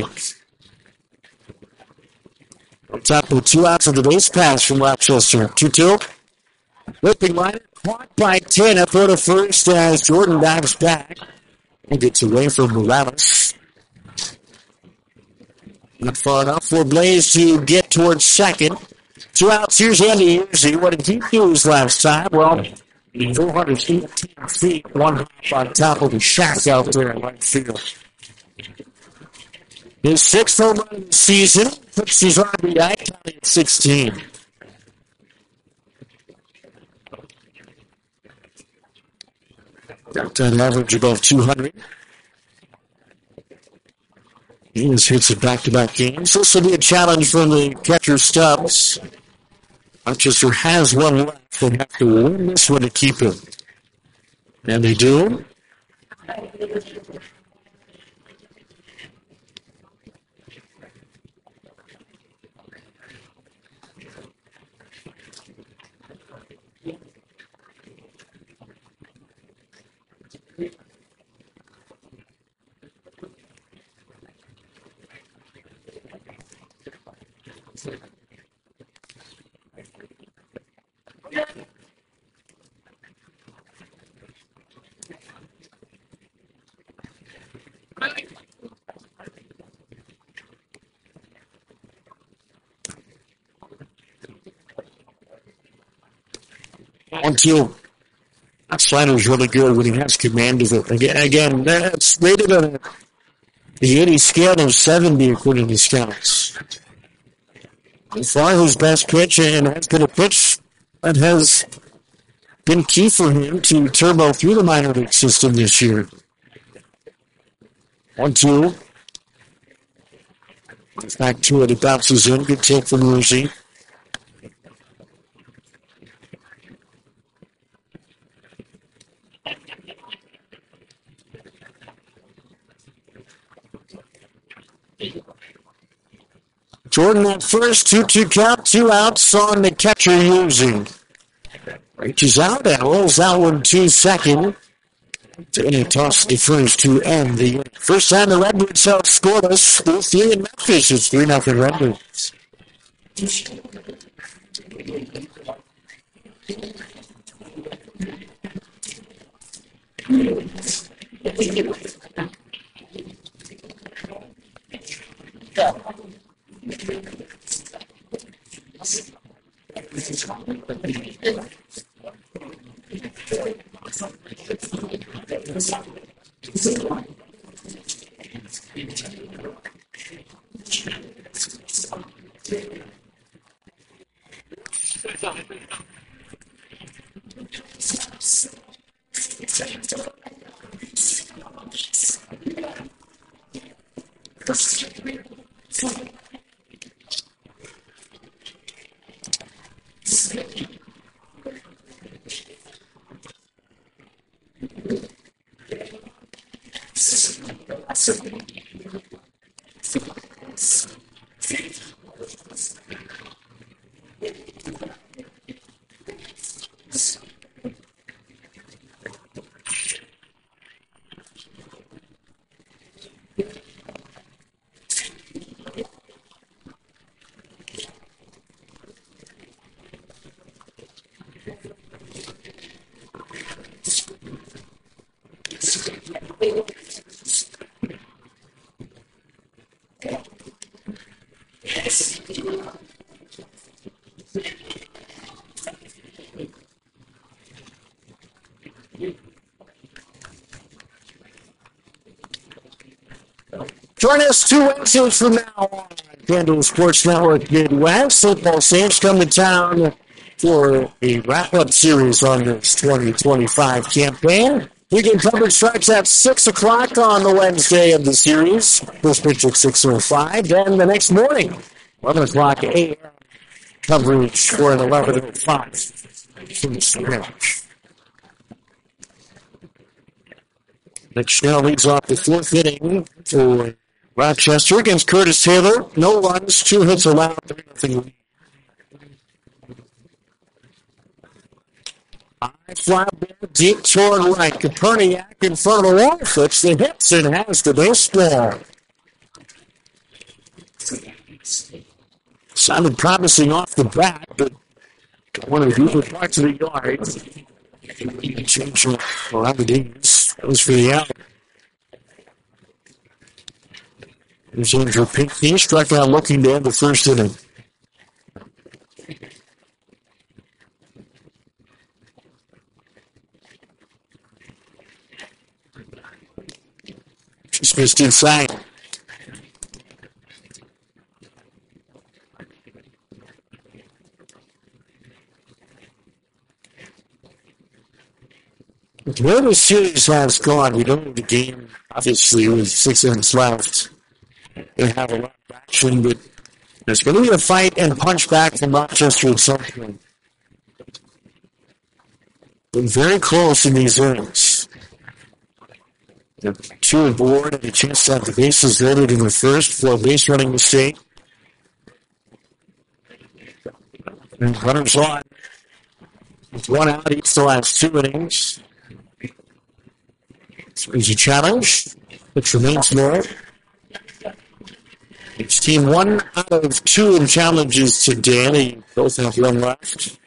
On top of two outs of the base pass from Rochester. two two. Whipping line caught by ten. Up for the first as Jordan dives back and gets away from Morales. Not far enough for Blaze to get towards second. Two outs. Here's Andy Uzi. What did he do last time? Well, four hundred eighteen feet, one hop on top of the shack out there in right field. His sixth home run of the season puts his R B I tally at sixteen. Got an average above two hundred. He has hits in back-to-back games. This will be a challenge from the catcher Stubbs. Rochester has one left. They have to win this one to keep him. And they do. One, two. That slider is really good when he has command of it. Again, again that's rated on a, the eighty scale of seventy according to scouts. Far his best pitch, and has been a pitch that has been key for him to turbo through the minor league system this year. One, two. Back to it. It bounces in. Good take from Lucy. Jordan at first, two two count, two outs on the catcher using. Reaches out and rolls out one two second. And a toss the first to end the first time the Redbirds have scored us. Both three in Memphis. It's three nothing Redbirds. Join us two Wednesdays from now on Candle Sports Network Midwest. Saint Paul Saints come to town for a wrap-up series on this twenty twenty-five campaign. Weekend coverage starts at six o'clock on the Wednesday of the series. First pitch at six oh five. Then the next morning, eleven o'clock a m coverage for an eleven oh five. First pitch. Nick Schnell leads off the fourth inning for Rochester against Curtis Taylor. No runs, two hits allowed, three nothing lead. High fly ball deep toward right. Koperniak in front of the wall, flips the hits and has the baseball. Sounded promising off the bat, but one of the deeper parts of the yard. Change around the Danes. That was for the out. There's Andrew Pinckney, struck out looking to end the first inning. Just missed inside. Where the series has gone, we don't know the game, obviously, with six innings left. They have a lot of action, but there's going to be a fight and punch back from Rochester at some point. Been very close in these innings. The two aboard and a chance to have the bases loaded in the first for a base running mistake. And runners on. With one out each the last two innings. So there's a challenge, which remains low. Each team one out of two in challenges today. They both have one left.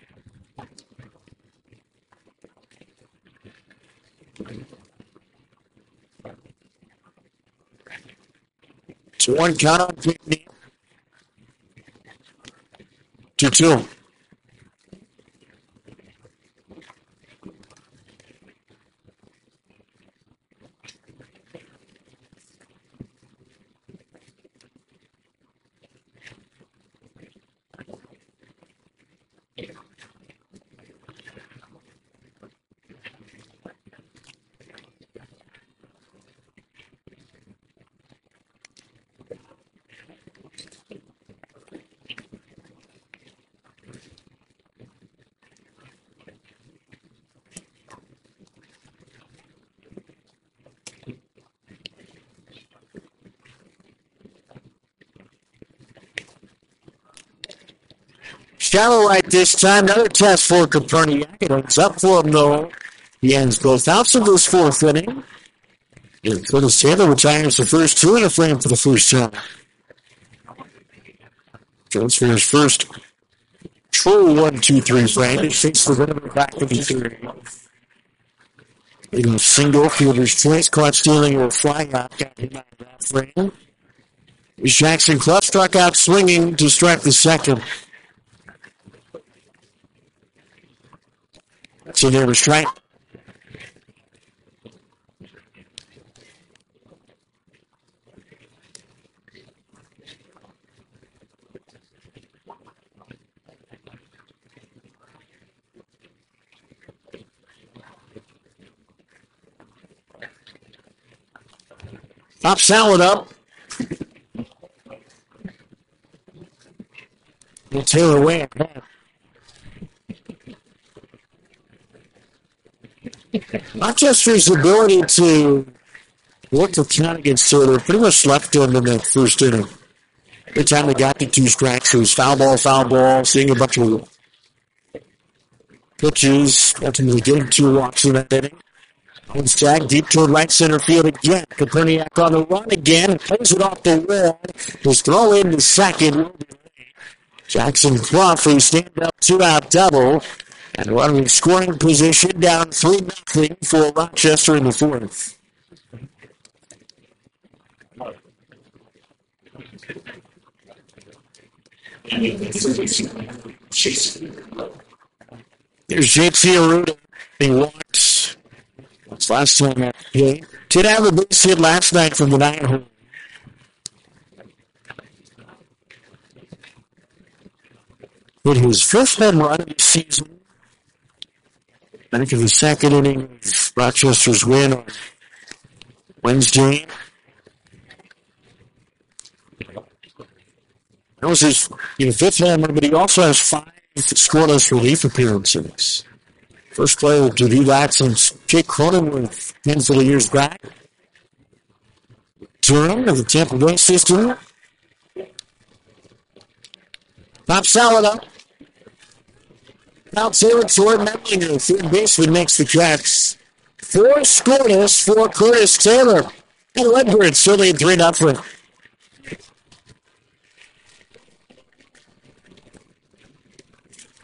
So one count on Pinckney. Two two. Shallow right this time. Another test for Koperniak. It ends up for him, though. He ends both outs of this fourth inning. Curtis Taylor retires the first two in the frame for the first time. Jones for his first true one two three frame. He takes the run of the back of the third. Leading a single, fielder's choice, caught stealing or flying out, got him out of that frame. Jackson Clough struck out swinging to strike the second. So there was strike. Top salad up. And Taylor away at that. Rochester's ability to work the count against Taylor pretty much left him in that first inning. Every time they got the two strikes, it was foul ball, foul ball, seeing a bunch of pitches, ultimately getting two walks in that inning. Owens tag deep toward right center field again. Koperniak on the run again, plays it off the wall. His throw into second. Jackson Clough, who stand up two out double. And running scoring position down three nothing for Rochester in the fourth. There's J T Arruda. He walked. That's last time at the game. Did have a base hit last night from the nine hole. Hit his fifth home run of the season. Back in the second inning of Rochester's win on Wednesday. That was his you know, fifth home run, but he also has five scoreless relief appearances. First player to do that since Jake Cronenworth a handful of years back. Turn of the Tampa Bay system. Top salad up. Now Taylor toward Memlinger. Third baseman makes the catch. Four scoreless for Curtis Taylor. And Redbirds certainly three nothing.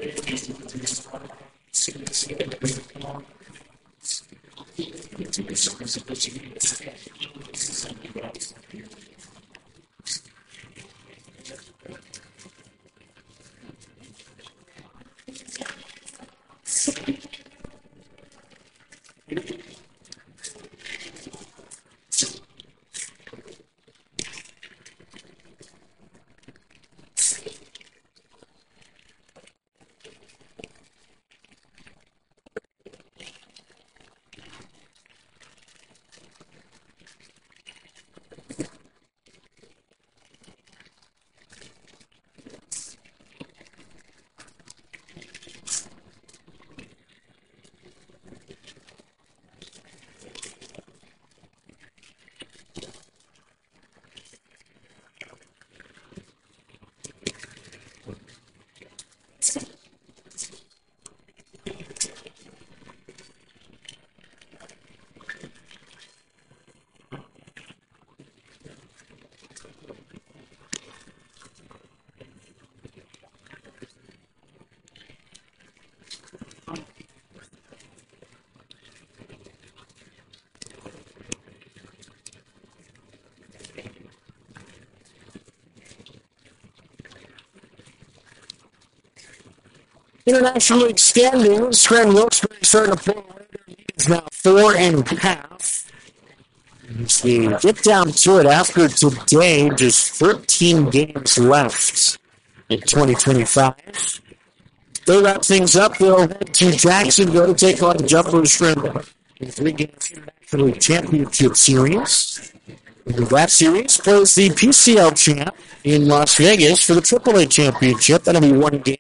International League standings, Scranton Wilkes-Barre starting to pull away. Their lead is now four and a half. As we get down to it after today, just thirteen games left in twenty twenty-five. They'll wrap things up. They'll head to Jacksonville to take on the Jumpers from the three-game International League Championship Series. That series plays the P C L champ in Las Vegas for the triple A Championship. That'll be one game.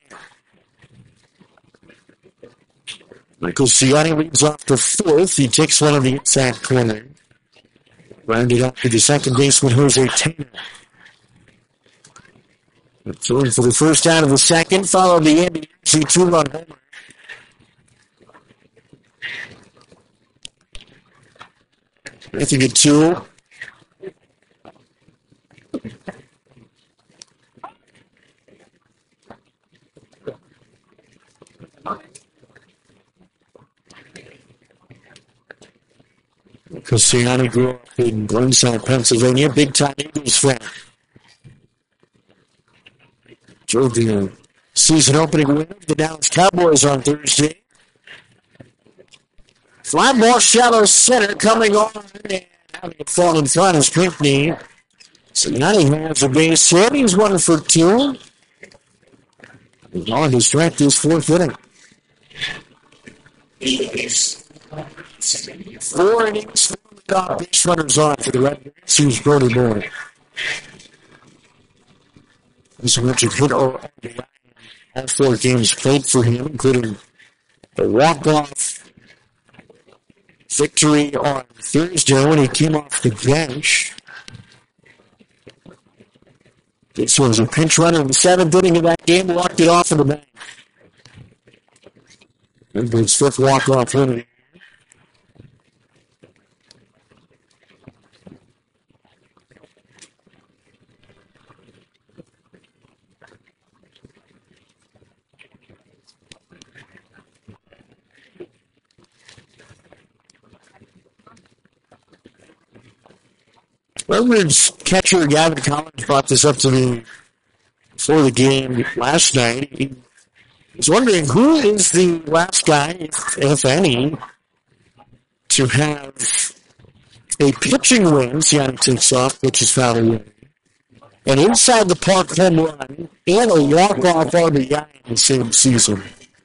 Michael Ciani leads off to fourth. He takes one on the inside corner. Rounded up to the second baseman, Jose Taylor. Throwing for the first out of the second, followed the Andy two-run homer. I think at two. Cassiani grew up in Glenside, Pennsylvania. Big-time Eagles fan. Drove the season opening win of the Dallas Cowboys on Thursday. Fly ball shallow center coming on and having it fall in front of Pinckney. Ciani has a base hit. He's one for two. On his strength is fourth inning. Four innings, four top base runners on for the Red Sox. Brody Moore. This Richard hit all four games played for him, including a walk-off victory on Thursday when he came off the bench. This was a pinch runner in the seventh inning of that game, walked it off in the bank. And his fifth walk-off win. Redbirds catcher Gavin Collins brought this up to me before the game last night. He was wondering who is the last guy, if, if any, to have a pitching win. Ciani takes off, pitch is fouled away. And inside the park home run and a walk-off R B I in the same season.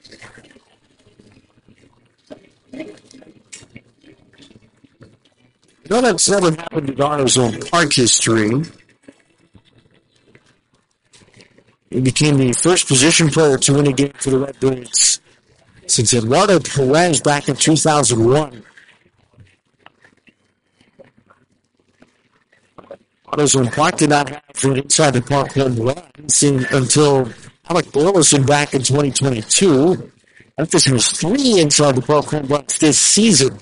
No, that's never happened in AutoZone Park history. He became the first position player to win a game for the Redbirds since Eduardo Perez back in two thousand one. AutoZone Park did not have an inside the park home run until Alec Burleson back in twenty twenty-two. I think this was three inside the park home runs this season.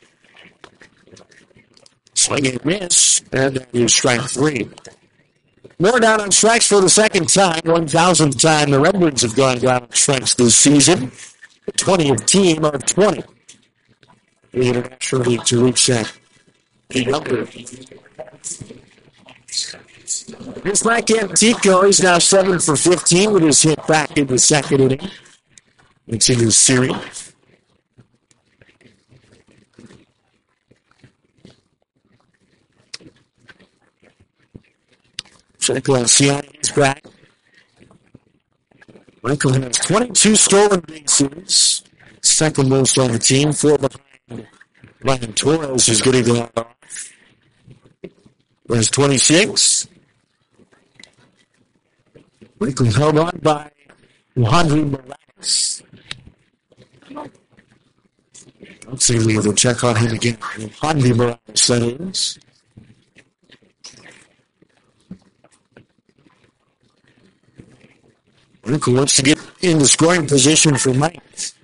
Swing and miss, and that is strike three. More down on strikes for the second time. one thousandth time the Redwoods have gone down on strikes this season. The twentieth team of twenty. The International League to reach that number. Here's Mike Antico. He's now seven for fifteen with his hit back in the second inning. It's in his series. Michael Ciani back. Michael has twenty-two stolen bases. Second most on the team. Four behind Ryan Torres, who's getting the line off. There's twenty-six. Michael held on by Henry Morales. Let's see if we can check on him again. Henry Morales, that is. Michael wants to get in the scoring position for Mike.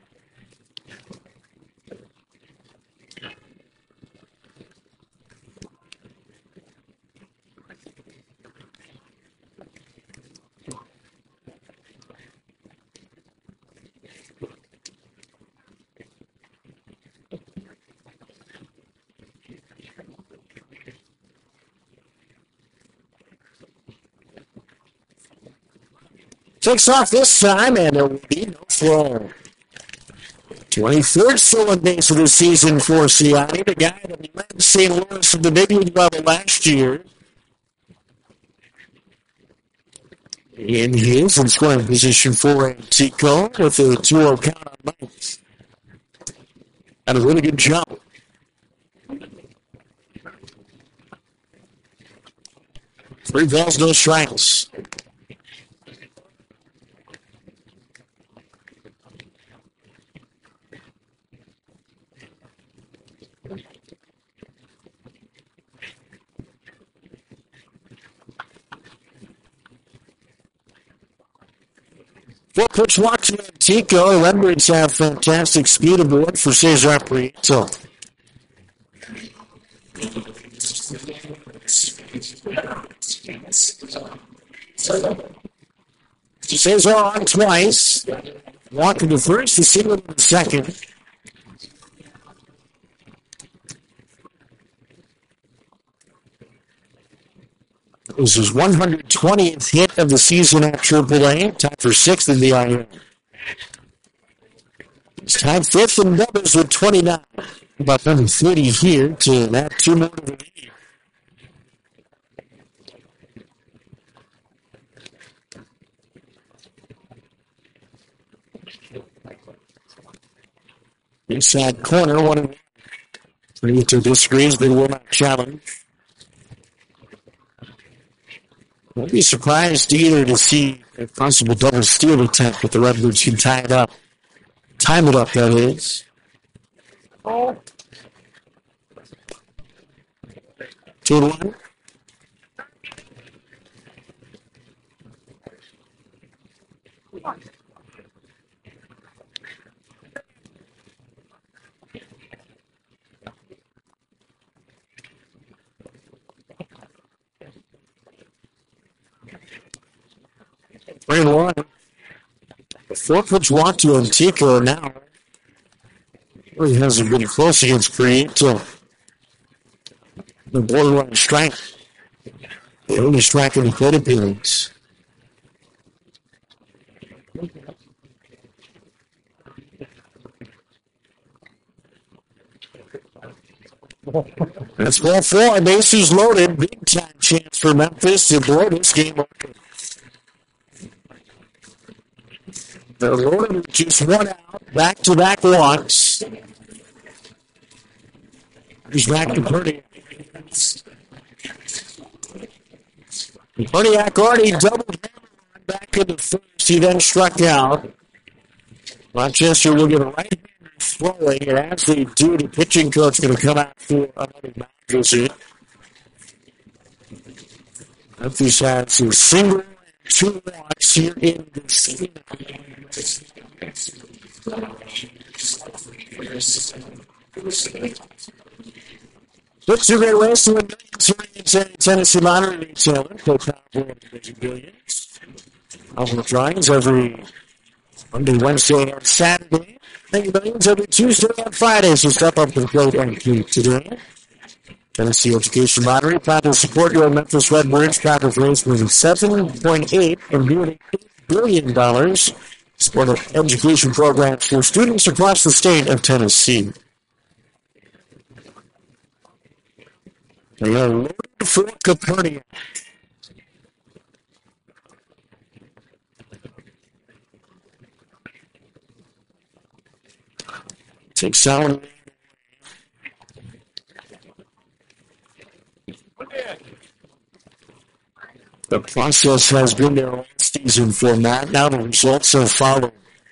Takes off this time, and there will be no throw. twenty-third stolen base of the season for Ciani, the guy that led Saint Louis from the big league level last year. In his in scoring position for Antico with a two oh count on Mike. And a really good job. Three balls, no strikes. Four pitch walk to Antico. The Redbirds have fantastic speed aboard for Cesar Prieto. Cesar on twice. Walking to first, the single to second. It was his one hundred twentieth hit of the season at triple A, tied for sixth in the I M. He's tied fifth in doubles with twenty-nine. About number thirty here to add two more to the lead. Inside corner, one of Prieto disagrees, but will not challenge. I'd be surprised either to see a possible double steal attempt, but the Redbirds can tie it up. Time it up, that is. Oh. Two to one. Three and one. The four pitch walk to Antico now. Really hasn't been close against Prieto. The borderline strike. The only strike in the plate appearance. That's ball four. Bases loaded. Big time chance for Memphis to blow this game open. They're loaded with just one out. Back-to-back walks. He's back to Perniak. Perniak already doubled back in the first. He then struck out. Rochester will get a right-hander throwing, and as they do, the pitching coach going to come out for another mound visit. Memphis has a single and two walks here in this game. Looks a great ways to win millions in Tennessee Lottery Retailer. Play Powerball Division Billions. Our drawings every Monday, Wednesday, and Saturday. Thank you, millions every Tuesday and Friday. So step up to the plate and keep today. Tennessee Education Lottery, proud to support your Memphis Redbirds, proud to raise more than seven point eight and nearly eight billion dollars support of education programs for students across the state of Tennessee. They are loaded for Capernaum. Takes out. The process has been there all season for Matt. Now the results have followed.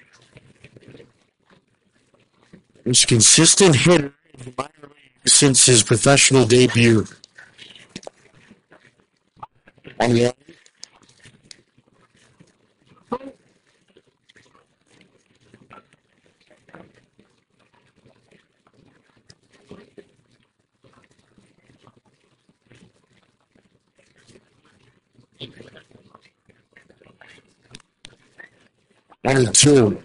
He's a consistent hitter in the minor league since his professional debut. On the ninety-two.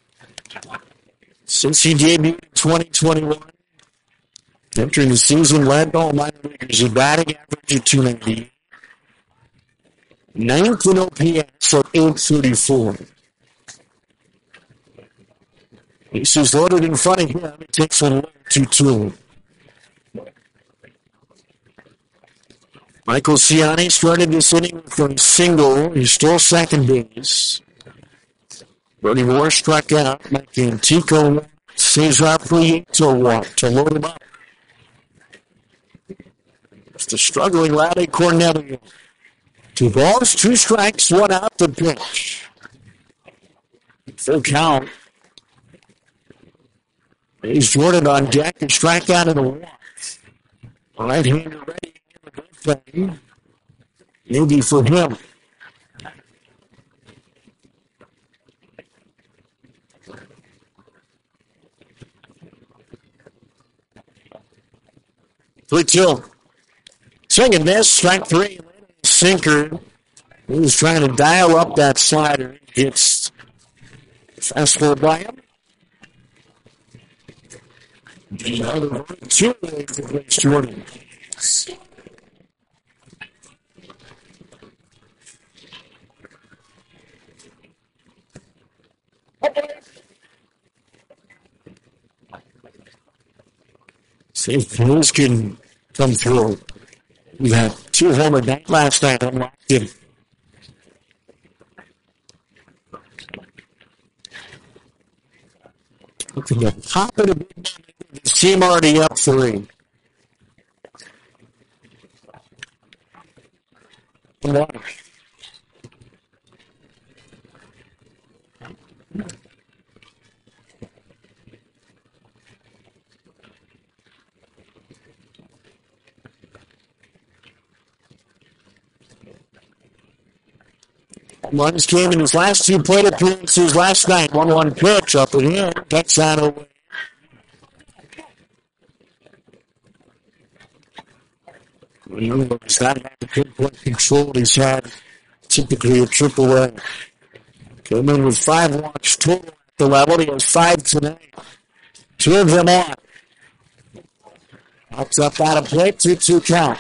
Since he debuted in twenty twenty-one, entering the season led all minor leaguers in batting average at two ninety. Ninth in O P S at eight thirty-four. He's loaded in front of him. He takes a low two two. Michael Ciani started this inning with a single. He stole second base. Brody Moore struck out. Mike Antico, Cesar Prieto walked to load him up. It's the struggling Riley Cornelio. Two balls, two strikes, one out to pitch. Full count. He's Jordan on deck and strike out in the walk. Right-hander ready in the bullpen. Maybe for him. three two. Swing and miss, strike three. Sinker. He was trying to dial up that slider. Gets fastball by him. Another two against Jordan. See if Blues can come through. We had two homer night last night. Unlocked him. Looking to pop it a bit. His team already up three. One. Runs came in his last two plate appearances last night. one one pitch up in here. Gets out of the way. Remember, he's not had the pinpoint control he's had typically at triple A. Came in with five walks total at the level. He has five tonight. Two of them on. Pops up out of plate. two two count.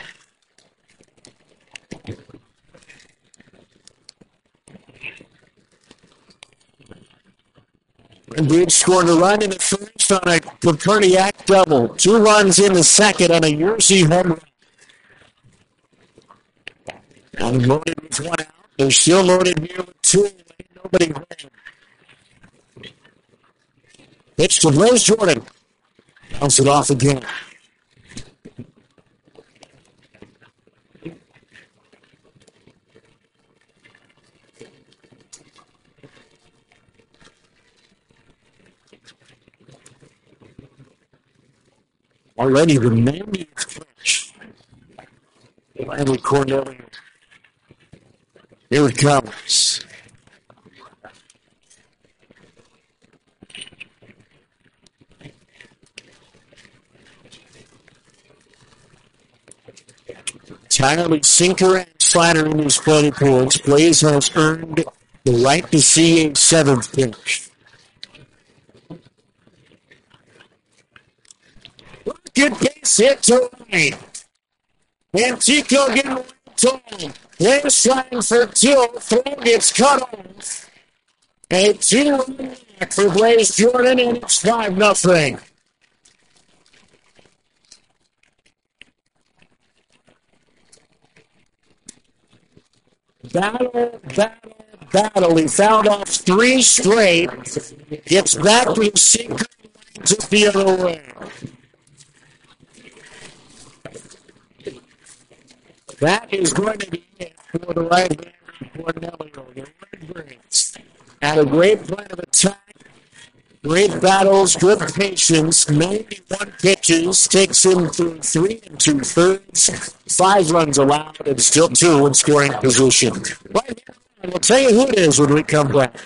Indeed, scored a run in the first on a Koperniak double. Two runs in the second on a Yerzy home run. And loaded with one out. They're still loaded here with two. Nobody home. Pitch to Blaze Jordan. Bounce it off again. Already the ninetieth pitch. Riley Cornelio. Here it comes. entirely sinker and slider in his play points. Blaze has earned the right to see a seventh pitch. Good base hit to right. Antico getting away tall. There's trying for two. Throw gets cut off. A two-run back for Blaze Jordan, and it's five nothing. Battle, battle, battle. He fouled off three straight. Gets back to his sinker, just the other way. That is going to be it for the right-hander Cornelio. The Red Birds had a great plan of attack, great battles, good patience. ninety-one pitches, takes him through three and two-thirds. Five runs allowed and still two in scoring position. Right here, we'll tell you who it is when we come back.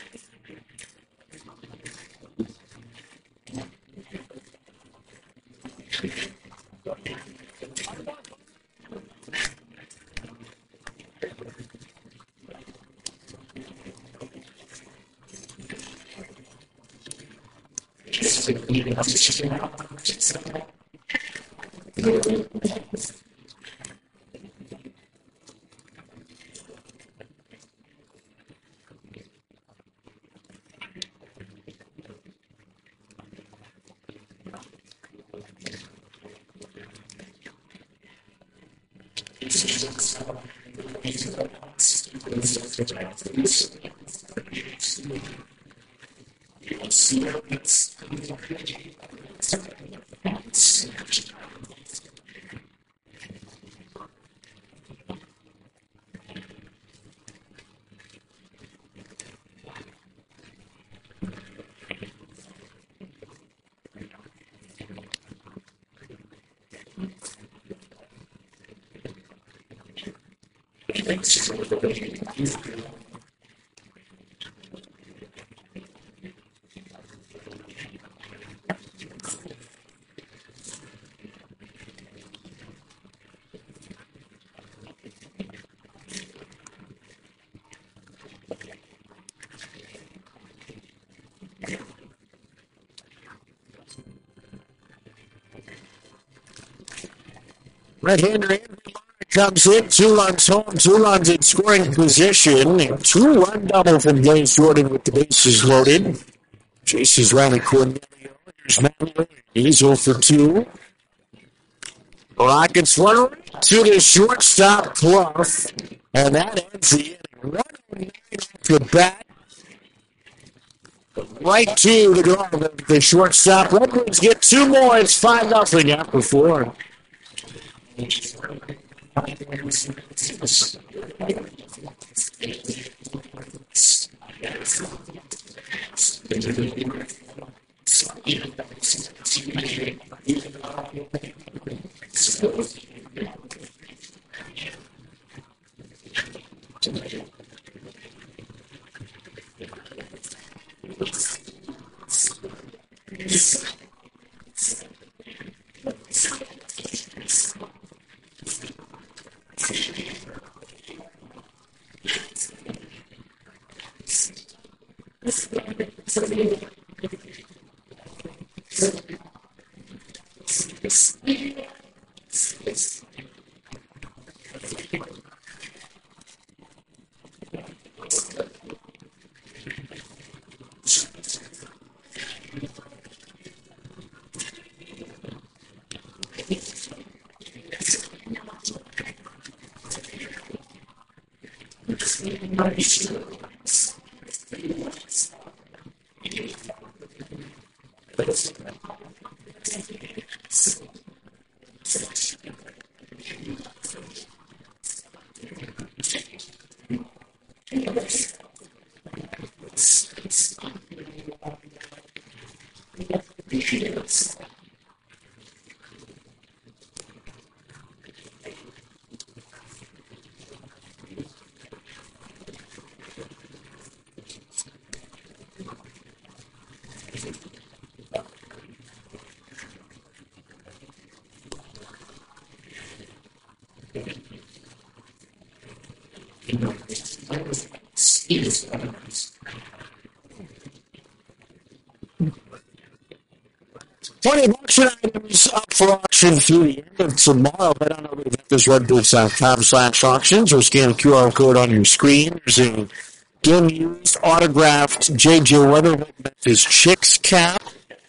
Right-hander Andrew comes in, two runs home, two runs in scoring position. Two-run double from Blaze Jordan with the bases loaded. Chases Riley Cornelio. Here's Manuel. He's zero for two. Rockets run to the shortstop Clough. And that ends the inning. one oh nine off the bat. Right to the glove of the shortstop. Redwoods get two more. It's five nothing after four. Plenty of auction items up for auction through the end of tomorrow. Head on over to Memphis Redbirds dot com slash auctions or scan the Q R code on your screen. There's a game-used, autographed J J Weatherholt Memphis Chicks cap.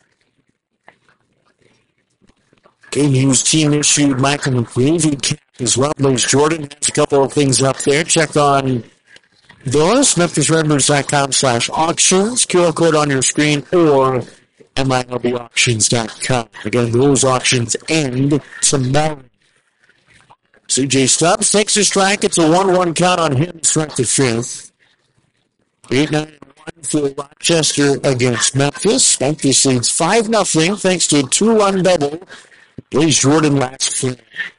Game-used team-issued Michael McGravy cap as well. Blaze Jordan has a couple of things up there. Check on those. Memphis Redbirds dot com slash auctions. Q R code on your screen or M I L B auctions dot com. Again, those auctions end tomorrow. C J Stubbs takes a strike. It's a one one count on him. Strike to fifth. eight nine one for Rochester against Memphis. Memphis leads five nothing thanks to a two-run double. Blaze Jordan last frame.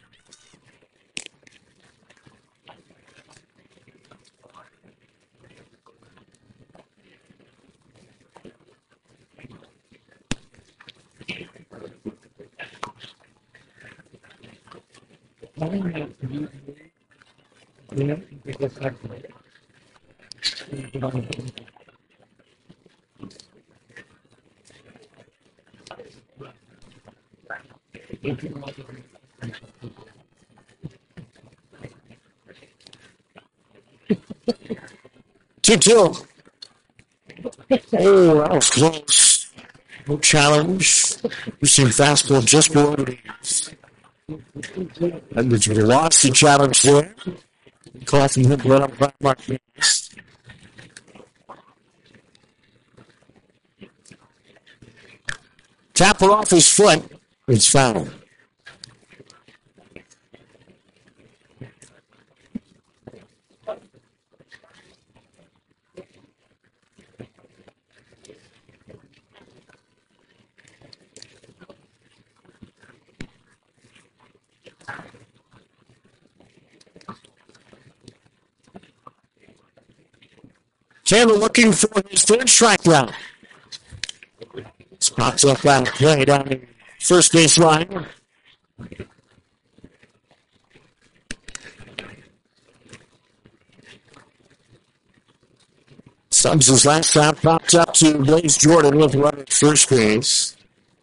two two. Oh, that was close. No challenge. We've seen fastball just below the knees. Edmonds lost the challenge there. Collecting him right up by Mark Means. Tapper off his foot. It's foul. Taylor looking for his third strikeout. Spots up that play down the first base line. Stubbs' last time popped up to Blaze Jordan with run at first base.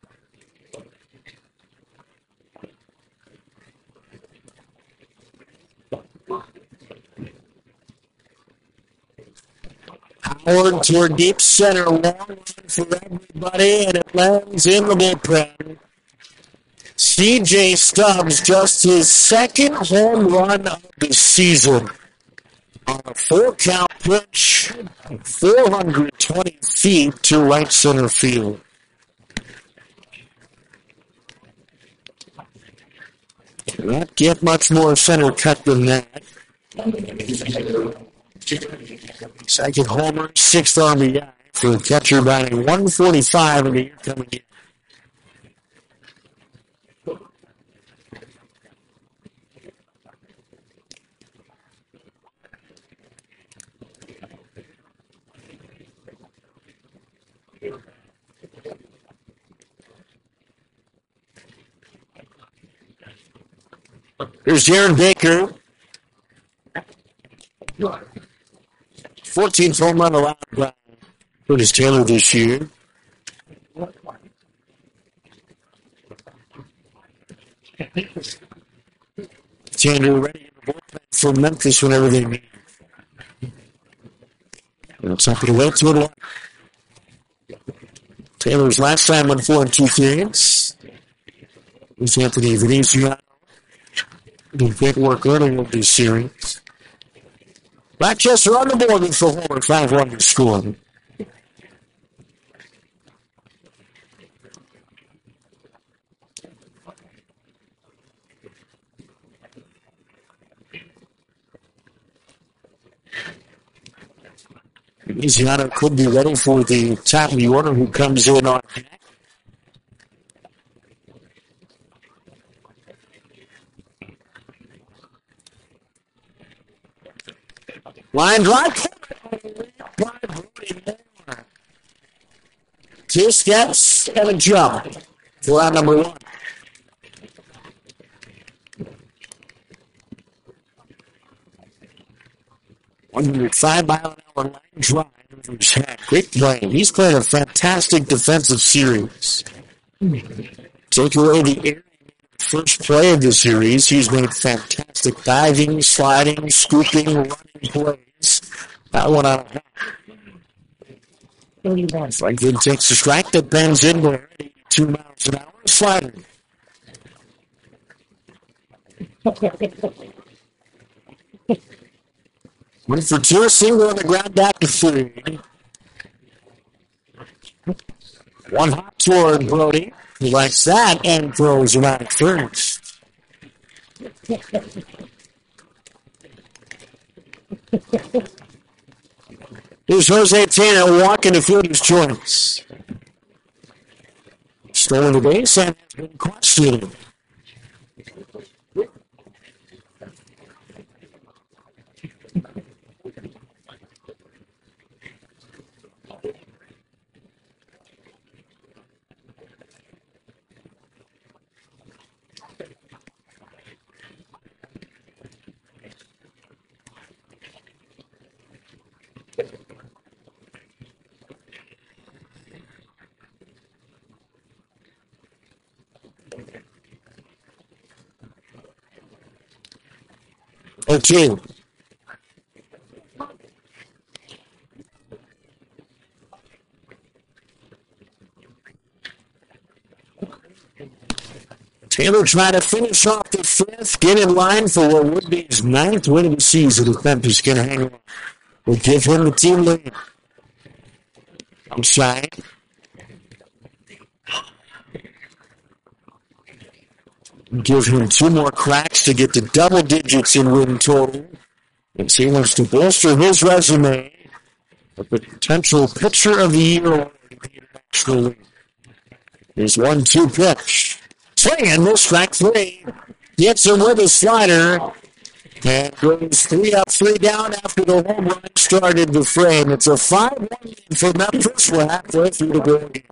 Howard toward deep center, long run for everybody, and it lands in the bullpen. C J Stubbs, just his second home run of the season. On a four-count pitch, four hundred twenty feet to right center field. Not get much more center cut than that. Second homer, sixth R B I for the catcher, batting one forty-five in the year coming in. Here's Jaron Baker. fourteenth home run allowed by Curtis Taylor this year. Taylor ready in the bullpen for Memphis whenever they need. It's up to wait to it. Taylor's last time went four and two thirds. It was Anthony Venezia. Did great work early in this series. Rochester on the board with the homer, five one to score. Louisiana could be ready for the top of the order who comes in on deck. Line drive. Two steps and a jump for out number one. one oh five mile an hour line drive. Great play. He's playing a fantastic defensive series. Take away the air first play of the series. He's made fantastic diving, sliding, scooping, running plays. That one out of half. Franklin takes a strike that bends in there at eighty-two miles an hour. Slider. One for two, a single on the ground back to three. One hop toward Brody. He likes that and throws him out at first. Here's Jose Tena walking to fielder's choice. Stolen the base and has been questioned. Okay. Taylor trying to finish off the fifth, get in line for what would be his ninth win of the season if Memphis can hang on. We'll give him the team lead. I'm shy. Give him two more cracks to get to double digits in win total. As he wants to bolster his resume, a potential pitcher of the year award in the International League. Here's one two pitch. Swing and miss, strike three. Gets him with a slider. And goes three up, three down after the home run started the frame. It's a five one lead for Memphis. We're halfway through the ball game.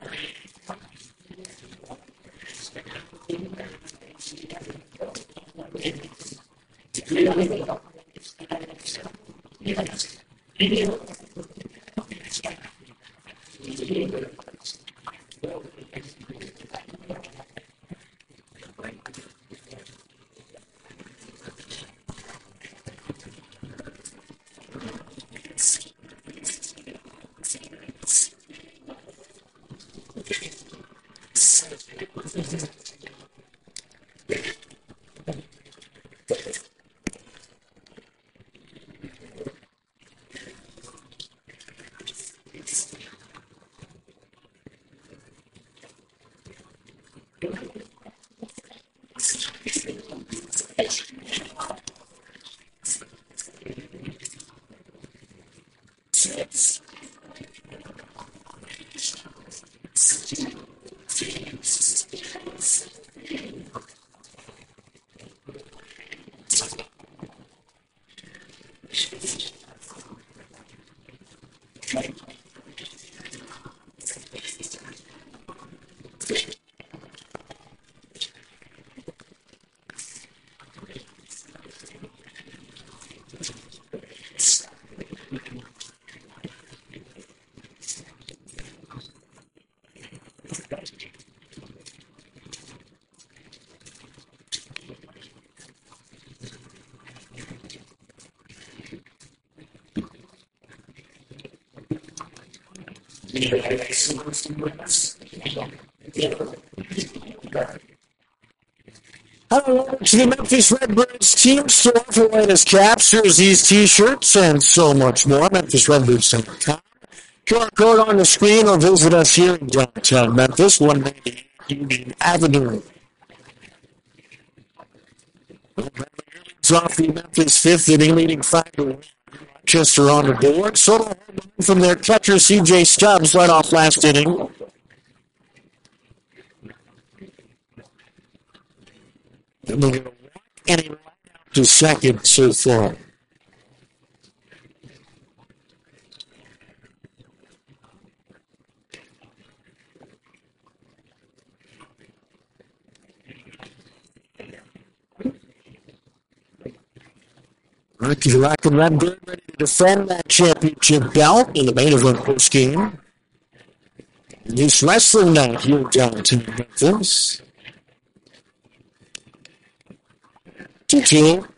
Hello to the Memphis Redbirds team store for latest caps, jerseys, t-shirts, and so much more. Memphis Redbirds dot com. Q R code on the screen or visit us here in downtown Memphis, one ninety-eight Union Avenue. It's off the Memphis fifth inning, leading five to one. Rochester on the board. Solo from their catcher, C J Stubbs, led off last inning. And they're going to walk and he ran out to second so far. Ricky Rock and Redbird ready to defend that championship belt in the main event post game. This wrestling night here downtown Memphis. two two.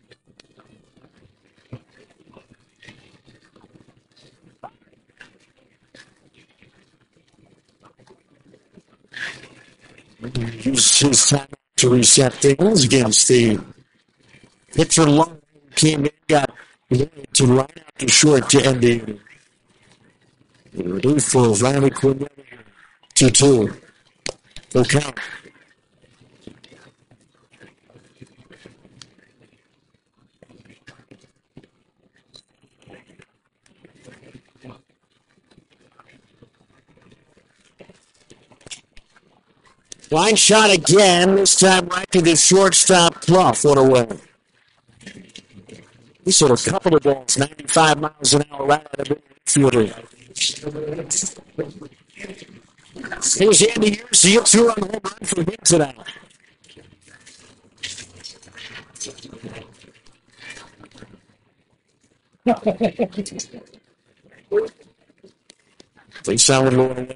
Used his time to reset things against the pitcher. Long came in, got to line out the short to end the relief for Riley Quinn. two two. Full count. Line shot again, this time right to the shortstop Clough. What a win. He sort of a couple of balls, ninety-five miles an hour right out of the fielder. Here's Andy Hughes. He hits two on the home run for him today. They sound going away.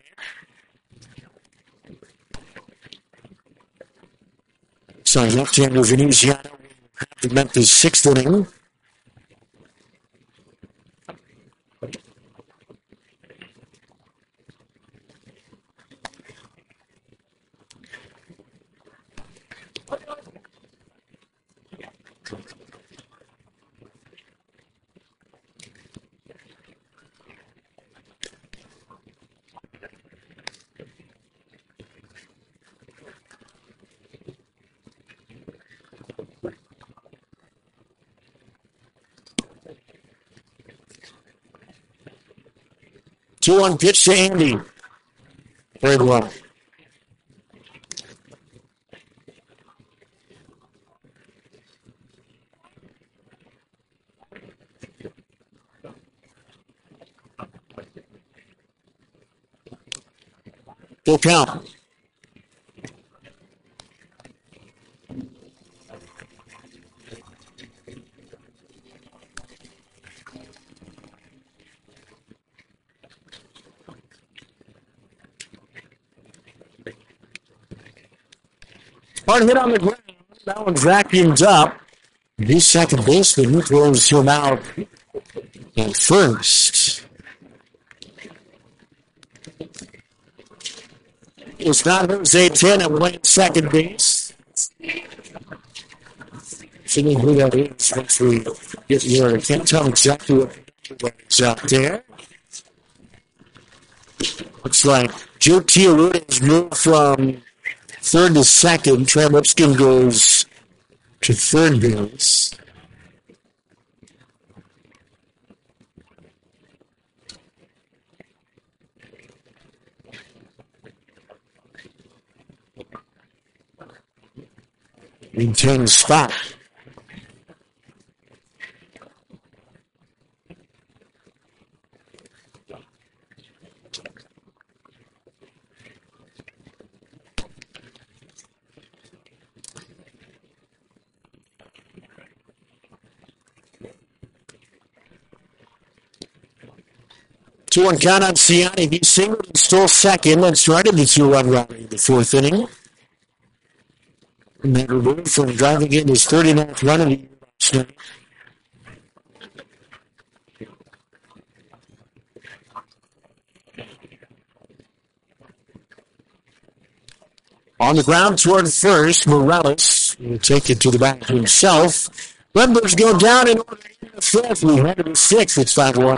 So left-hander Veneziano have to Memphis sixth inning. two one pitch to Andy. Very well. Full count. Hard hit on the ground. That one vacuumed up. The second baseman throws him out at first. It's not Jose Tena playing second base. Seeing who that is once we get here. I can't tell exactly what is out there. Looks like Joe Tiaruda has moved from third to second. Trey Lipscomb goes to third base. Maintain the spot. two one count on Ciani. He singled and stole second and started the two-run rally in the fourth inning. And that removed from driving in his thirty-ninth run of the year last night. On the ground toward first, Morales will take it to the back himself. Redbirds go down in order in the fifth. We head to the sixth. It's five one.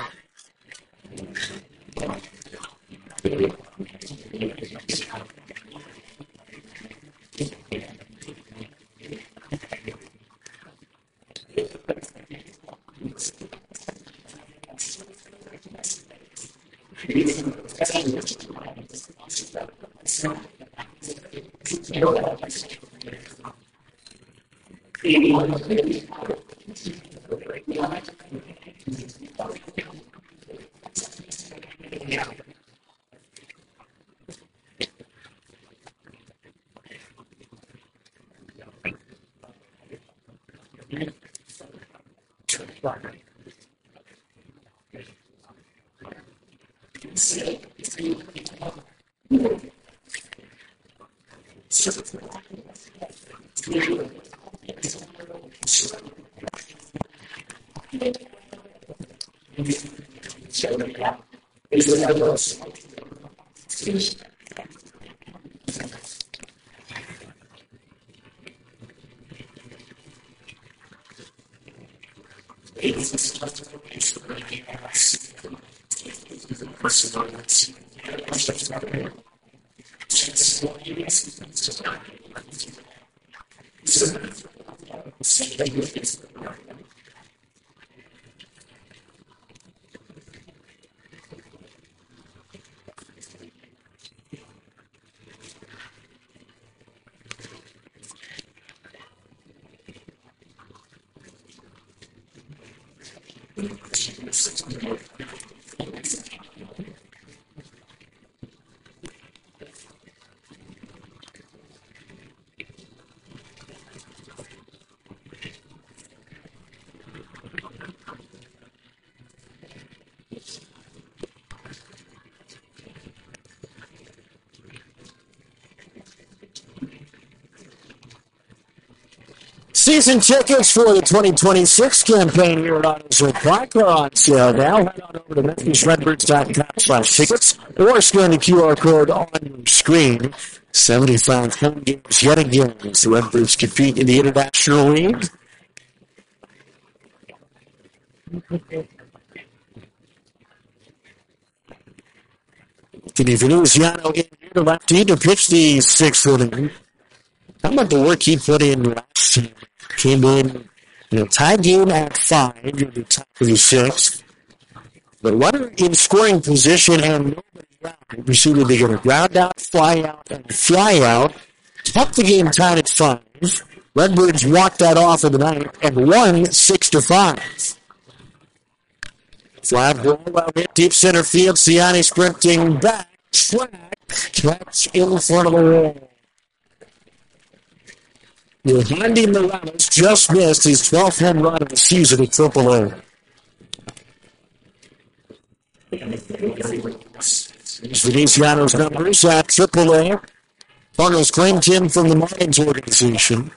Season tickets for the twenty twenty-six campaign here at AutoZone Park are on sale now. Head on over to Memphis Redbirds dot com slash tickets or scan the Q R code on your screen. seventy-five home games yet again as the Redbirds compete in the International League. Anthony Venuziano in here to lefty to pitch the sixth inning. How about the work he put in last time? Came in, you know, tied game at five in the top of the sixth. The runner in scoring position and nobody around proceeded to get a ground out, fly out, and fly out. Kept the game tied at five. Redbirds walked that off in the ninth and won six to five. Fly ball out hit deep center field. Ciani sprinting back. Track. Catch in front of the wall. Yohandy Morales just missed his twelfth home run of the season at triple A. Veneziano's numbers at triple A. Cardinals claimed him from the Marlins organization.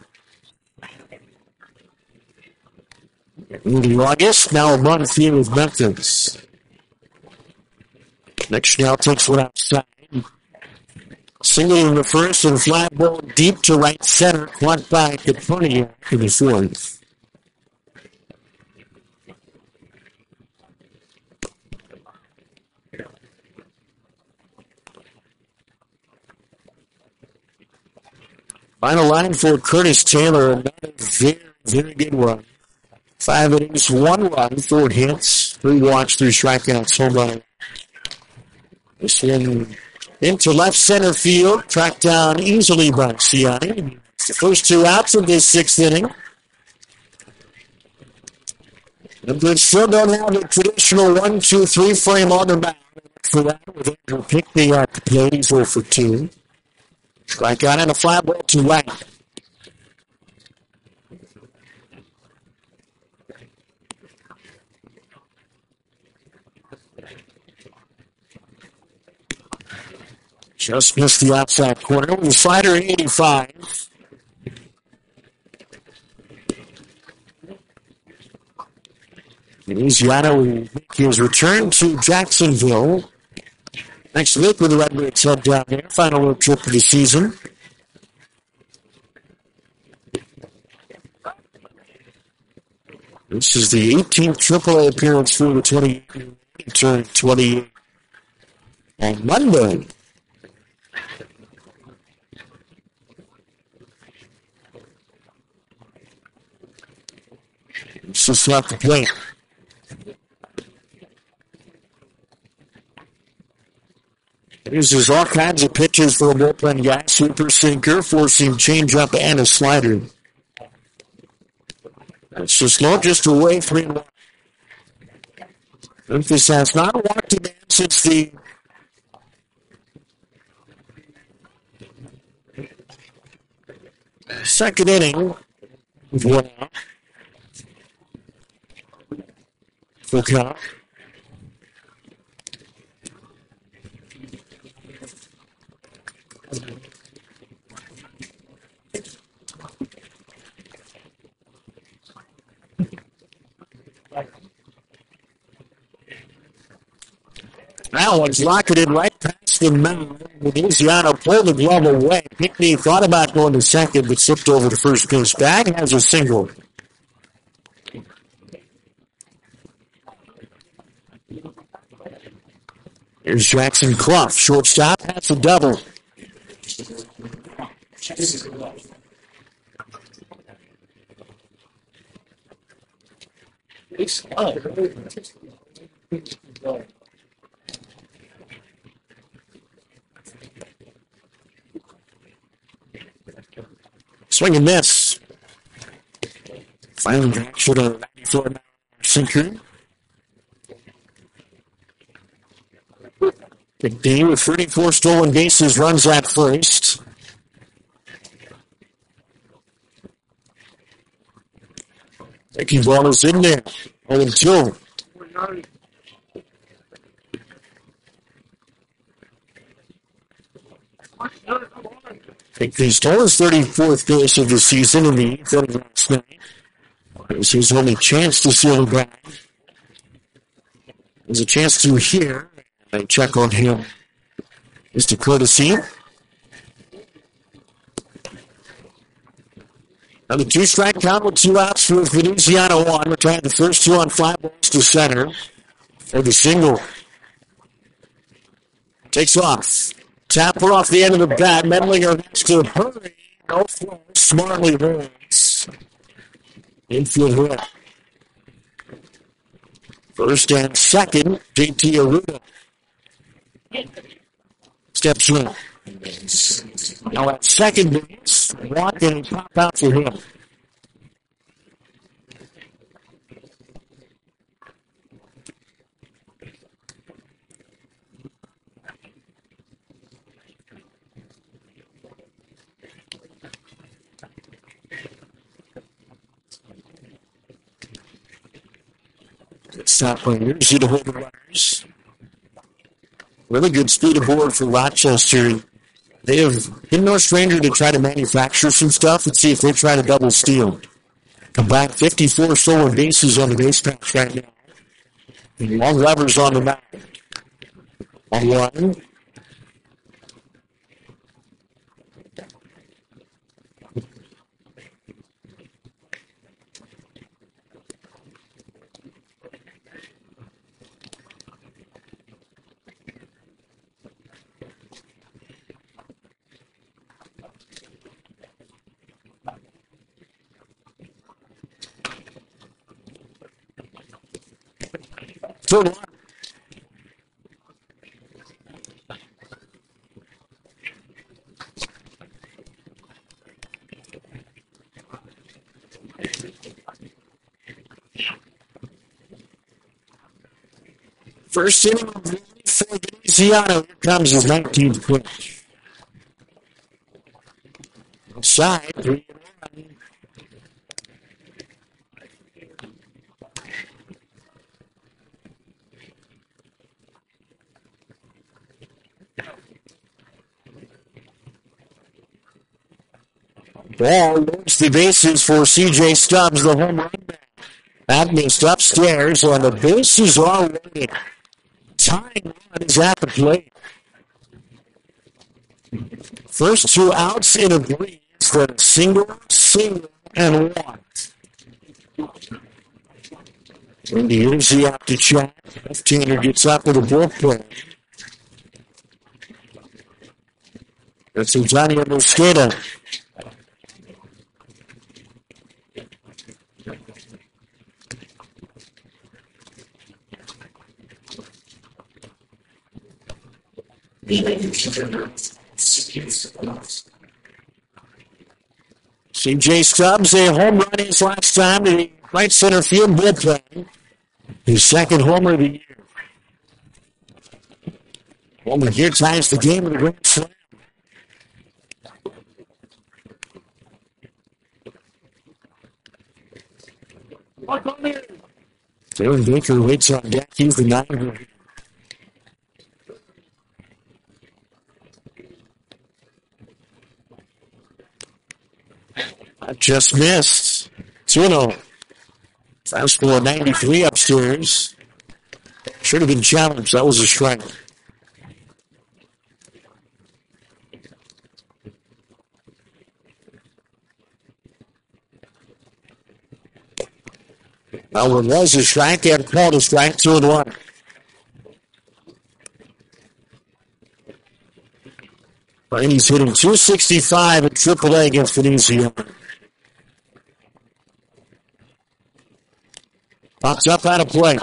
In August, now a month here with Memphis. Next now takes one outside. Single in the first and fly ball deep to right center. Caught by Caponia in the fourth. Final line for Curtis Taylor. Another very, very good one. Five innings, one run, four hits, three walks, three strikeouts, home run. This one into left center field, tracked down easily by Ciani. The first two outs of this sixth inning. The Blitz still don't have the traditional one, two, three frame on the mound. For that, with Andrew Pickney at the plate, he's zero for two. Strikeout and a fly ball to right. Just missed the outside corner with a slider at eighty-five. Veneziano will make his return to Jacksonville next week with the Redbirds head down there. Final road trip of the season. This is the eighteenth triple A appearance for the twenty turned twenty on Monday. It's just left the plate. Uses all kinds of pitches for a bullpen guy. Sweeper, sinker, forcing changeup and a slider. It's just low, just away, three and one. Memphis has not walked a man since the second inning with one out. Full count. That one's rocketed right past the mound. Veneziano pulled the glove away. Pinckney thought about going to second, but slipped over to first base. Back has a single. Here's Jackson Clough, shortstop. That's a double. Swing and miss. Finally got short of ninety-four mile sinker. Big D with thirty-four stolen bases runs at first. Taking ball is in there. oh and two. He stole his thirty-fourth base of the season in the eighth inning last night. It was his only chance to seal the ground. There's a chance to hear. They check on him. Mister Courtesy. Another two-strike count with two outs with Veneziano on. Retired the first two on fly balls to center. For the single. Takes off. Tapper off the end of the bat. Medlinger next to hurry. No flow. Smartly runs. Infield hit. First and second. J T Arruda steps in. Now at second base, walk and pop out for him. Stop players, see the hold the runners. Really good speed aboard for Rochester. They have been no stranger to try to manufacture some stuff and see if they try to double steal. Combined fifty-four stolen bases on the base pass right now. And long levers on the mound. On one. Third one. First inning of the for Veneziano. Here comes his nineteenth pitch. Outside, three and one. Ball loads the bases for C J Stubbs, the home run man. That missed upstairs, and the bases are loaded. Tying run is at the plate. First two outs in a breeze, then a single, single, and one. And here's the out to check. Left-hander gets up with a bullpen. That's Antonio Mosqueda. C J Stubbs, a home run his last time to the right center field bullpen. His second homer of the year. Homer here ties the game with a grand slam. Taylor Baker waits on deck. He's the nine. Just missed. two oh. Fastball ninety-three upstairs. Should have been challenged. That was a strike. That one was a strike. They had called a strike, two and one. He's hitting two sixty-five at triple A against Venetia. Pops up out of play.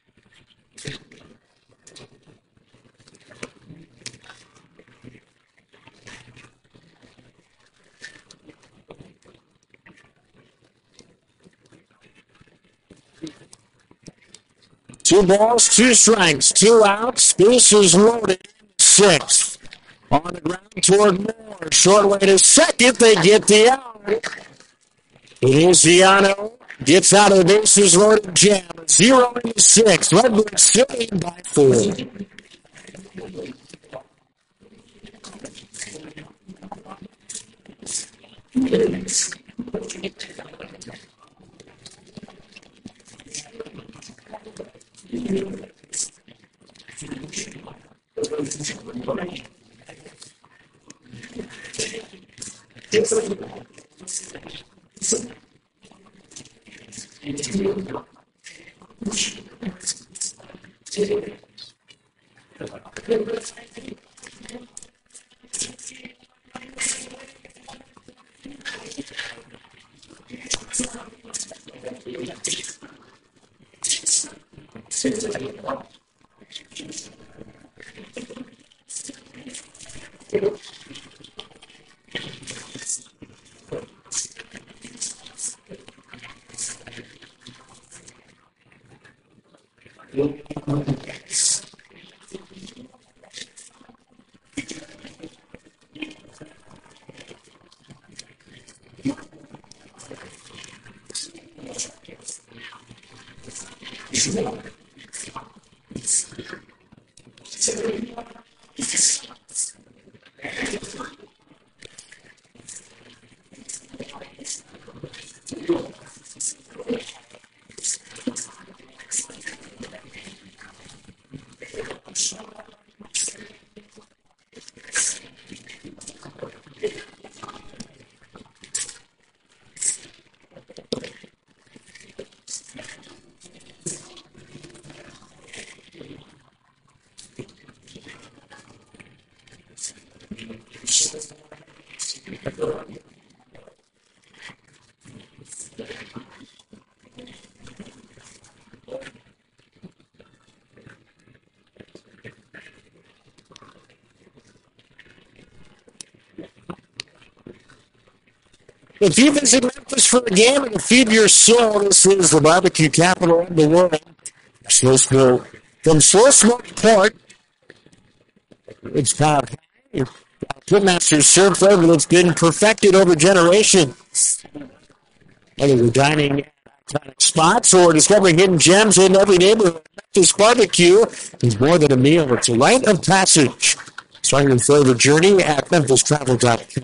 Two balls, two strikes, two outs. Bases loaded. Sixth. On the ground toward Moore. Short way to second. They get the out. Veneziano gets out of the bases loaded jam. Zero into six. Redbirds still lead by four. If you visit Memphis for the game and feed your soul, this is the barbecue capital of the world. Slow Smoke. From Slow Smoke Park, it's Todd High. Pitmaster's serve flavor that's been perfected over generations. Whether we're dining at iconic spots or discovering hidden gems in every neighborhood, Memphis barbecue is more than a meal. It's a rite of passage. Start your flavor journey at memphis travel dot com.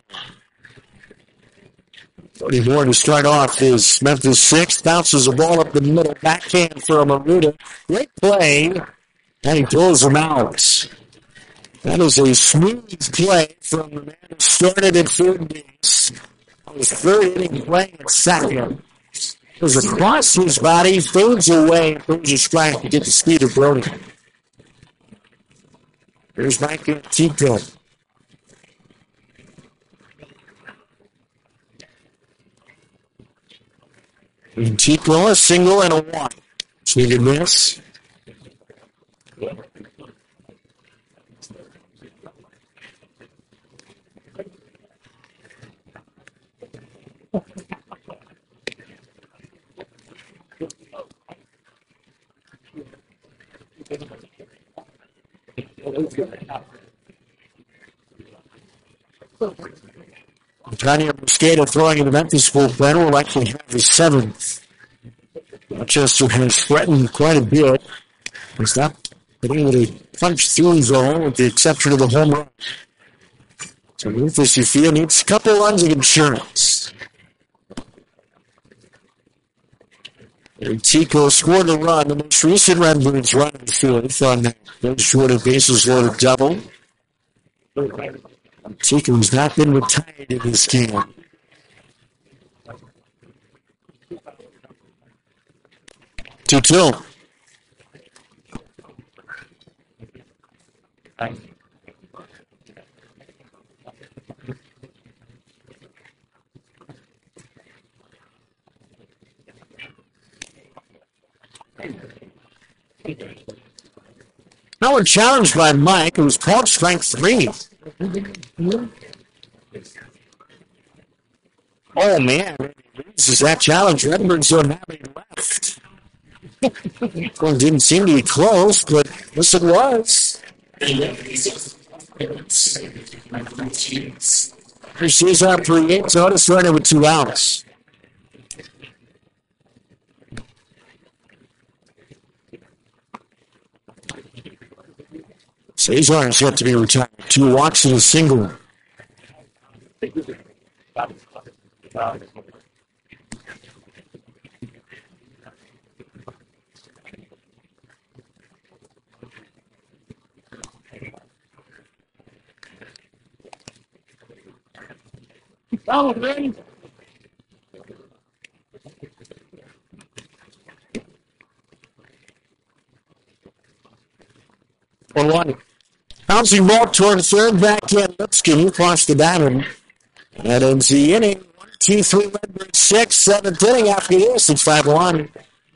Cody Moore to start off is Memphis sixth. Bounces the ball up the middle. Backhand from Aruda. Great play. And he throws him out. That is a smooth play from the man who started at third base. On his third inning playing at second. It was across his body. Fades away. And throws a strike to get the speed of Brody. Here's Mike Antico. Antico, a single and a one. Swing and miss. Tanya Mosqueda throwing in the Memphis bullpen will likely have his seventh. Rochester has threatened quite a bit. He's not been able to punch through zone with the exception of the home run. So Memphis, you feel, needs a couple runs of insurance. And Tico scored a run, the most recent Redbirds run in fourth on that those short of bases loaded double. Tico's not been retired in this game. two two. Now we're challenged by Mike, who's called strike three. Oh, man. This is that challenge. Redbirds don't have any left. Well, it didn't seem to be close, but yes, it was. Cesar Prieto started with two outs. Cesar is yet to be retired. Two walks and a single. Oh, man. one one. Bouncing ball toward third, back in. Lipscomb across the diamond. That ends the inning. One, two, three, Redbirds, six, seventh inning. After this, it's five one.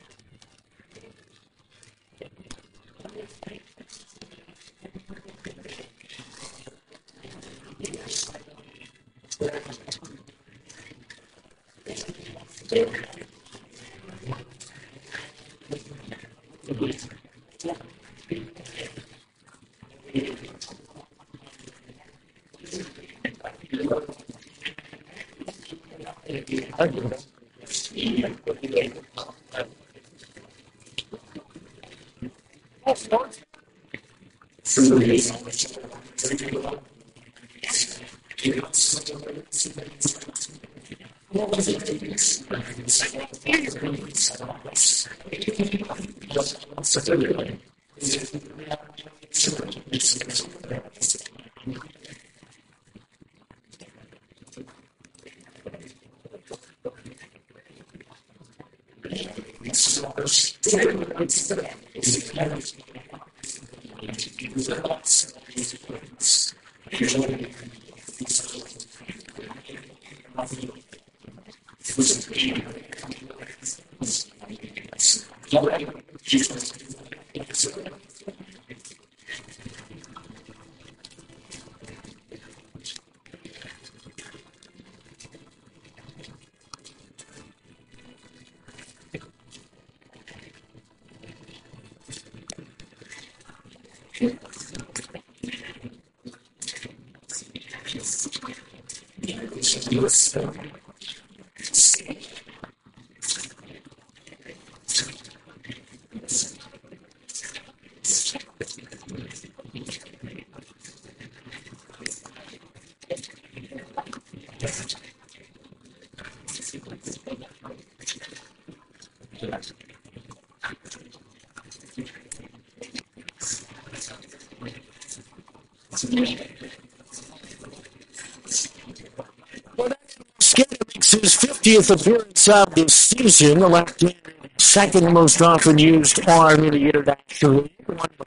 Skinner makes his fiftieth appearance of this season. The left-hander, second most often used arm in the International League.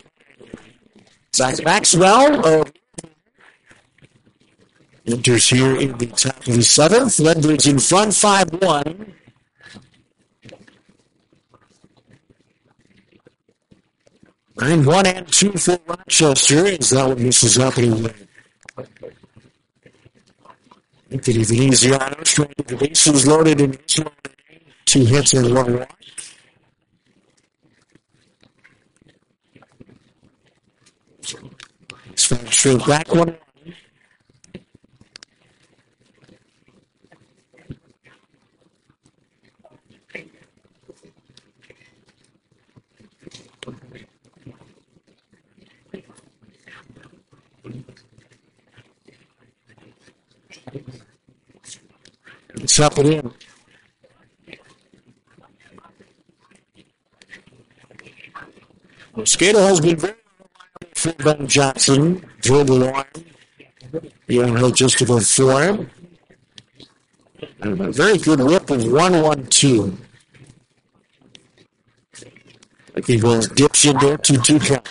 Zach Maxwell uh, enters here in the top of the seventh. Redbirds in front, five one. nine one and two for Rochester. Is that what misses up anyway? Anthony Veneziano straight to the bases loaded and two hits and one walk. Straight back one. It's up and in. Skater has been very reliable for Ben Johnson. Drilled the line. Yeah, he'll just above four. And a very good whip of one one two. I think he goes dips in there, two two count.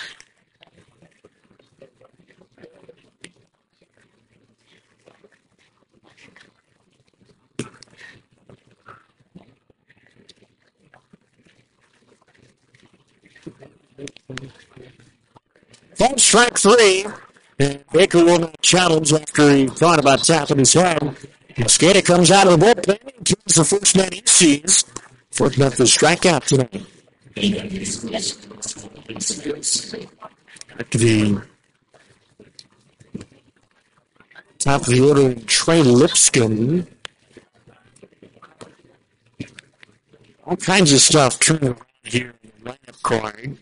Full strike three. And Baker will not challenge after he thought about tapping his head. Skater comes out of the bullpen and kills the first man he sees for Memphis strikeout tonight. Back to the top of the order, Trey Lipscomb. All kinds of stuff turning around here in the lineup card.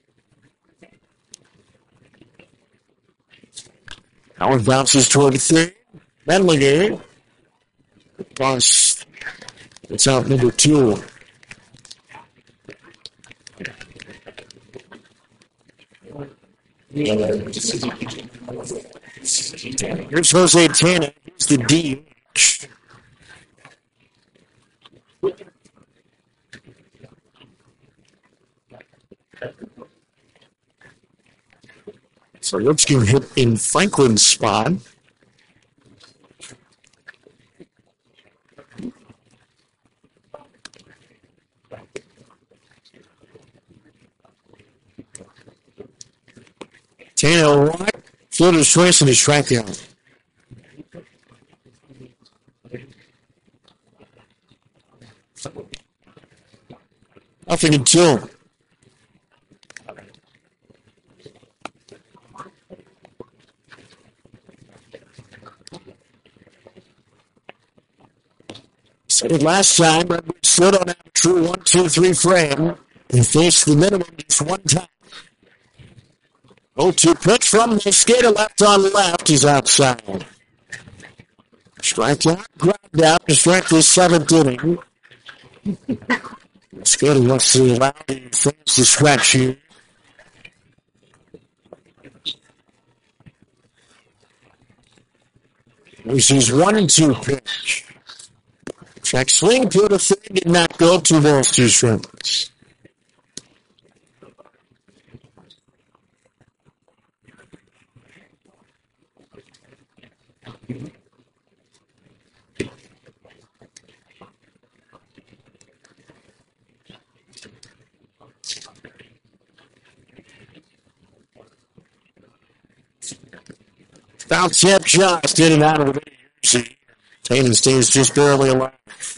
Howard bounces toward the third. Medlinger. Toss. It's out number two. Here's Jose Tena. Here's the D H. So Lipscomb hit in Franklin's spot. Tana walk, fielder's choice, and a strikeout. Nothing in two. Said it last time, but we still don't have a true one, two, three frame. They faced the minimum just one time. oh two pitch from the Skater, left on left. He's outside. Strike out, grabbed out to strike the seventh inning. Skater wants to allow the fans to scratch here. This is one and two pitch. Check swing to the third, did not go. Two balls, two strikes. Foul tip just in and out of the video. Tatum stays just barely alive.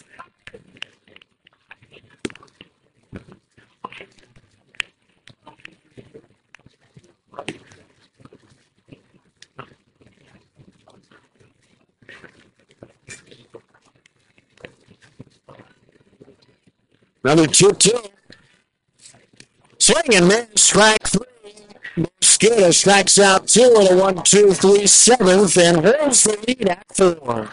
Another two two. Swing and miss, strike three. Skater strikes out two with a one two three seventh and holds the lead at four.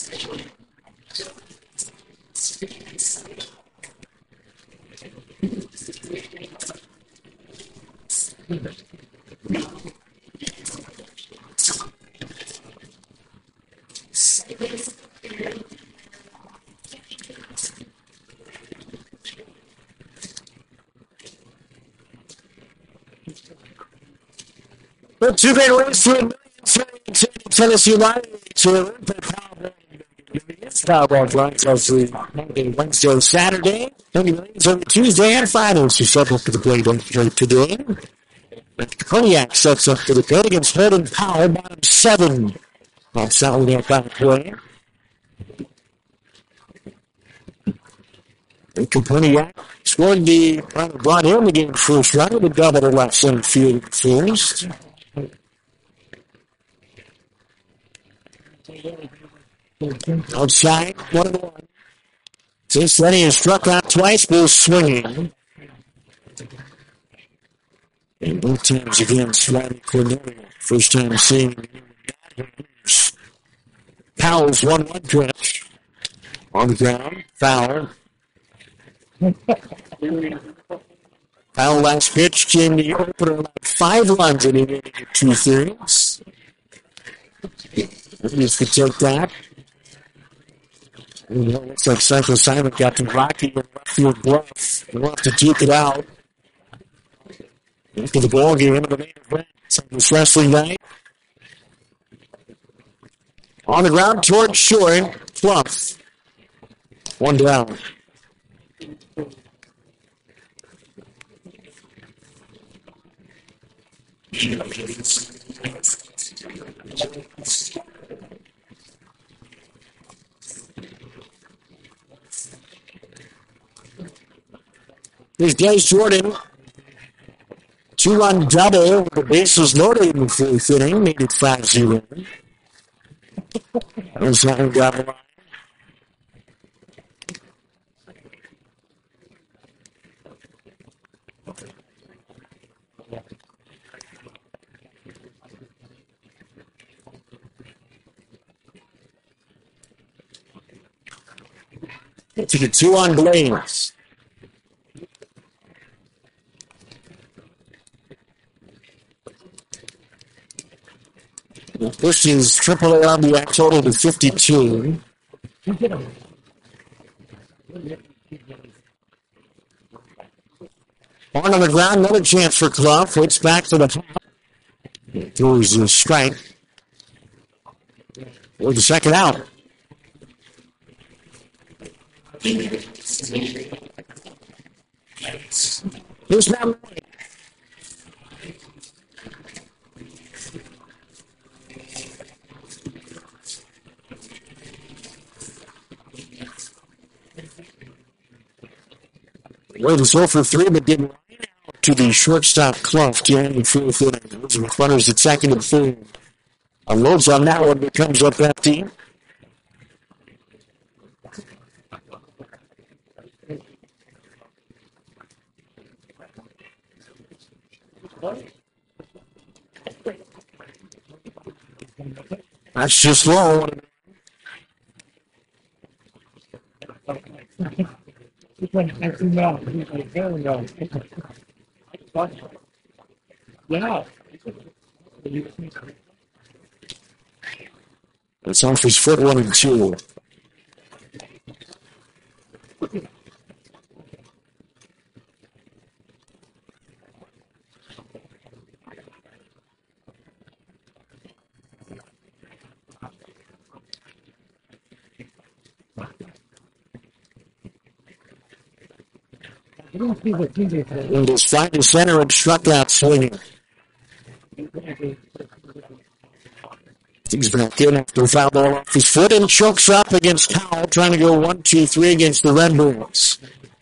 The two-man race to a million Tennessee United to Olympic Powerball. Powerball drawings obviously Monday, Wednesday, Saturday. Twenty millions on Tuesday and Friday. So settle for the play today. Cognac sets up for the play against Holden Powell, bottom seven. On Saturday at that play. And Cognac scored the brought in the game first run with a double to left center field first. Outside, one and one. Since then, he has struck out twice, both swinging. And both times against Riley Cornelius. First time seeing Powell's one one pitch. On the ground, foul. Powell last pitch came the opener about five runs in the two thirds. Reviews could take that. You know, looks like Cycle Simon got to Rocky and left field bluff. We'll have to duke it out. After the ball game into the main event on this wrestling night. On the ground towards short. Fluff. One down. Here's Jace Jordan. Two-run double. The bases loaded in the fourth inning. Made it five zero. There's nothing down the line. To the two-on Blaze. Pushed his triple A R B I total to fifty-two. On on the ground, another chance for Clough. Hits back to the top. Throws a strike. Or the second out. Here's now. Wade was zero for three, but didn't line out to the shortstop Clough during the fourth inning. Those are runners at second and third. Unloads on that one, but comes up empty. That's just low. Yeah. It's off his foot, one and two. And his flight to center and struck out swinging. He's back in after a foul ball off his foot and chokes up against Powell, trying to go one, two, three against the Red Bulls.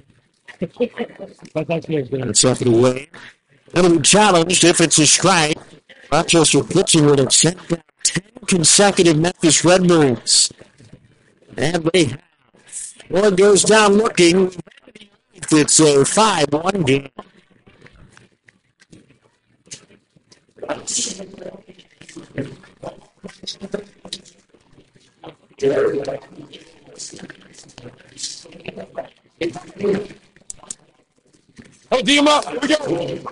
That's up and away. It'll be challenged if it's a strike. Rochester pitching would have sent down ten consecutive Memphis Red Bulls. And they have. Well, it goes down looking. It's a five one game. Oh, D him up. Here we go.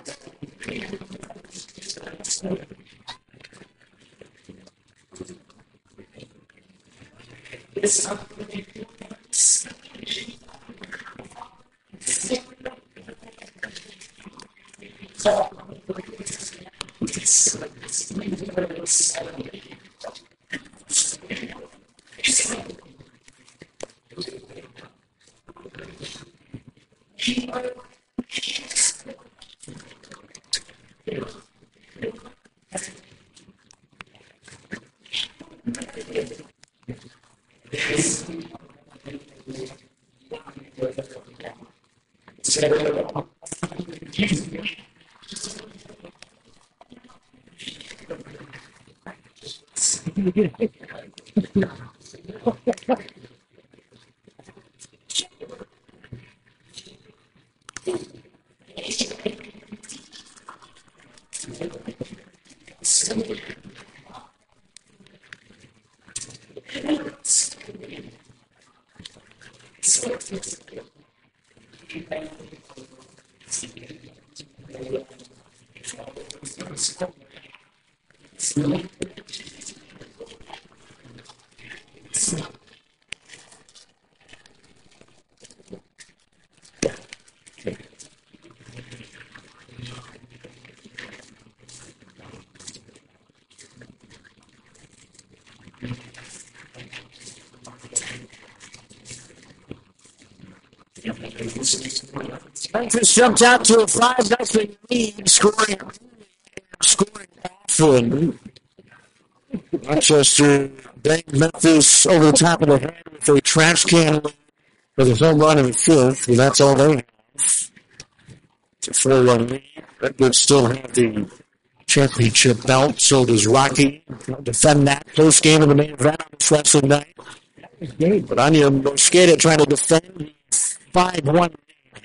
Memphis jumped out to a five nothing lead, scoring scoring often. Rochester banged Memphis over the top of the head with a trash can for the home run in the fifth, and that's all they have. It's a four one lead. Redbirds still have the championship belt, so does Rocky. Defend that close game in the main event on this wrestling night. But Anya Mosqueda trying to defend five one.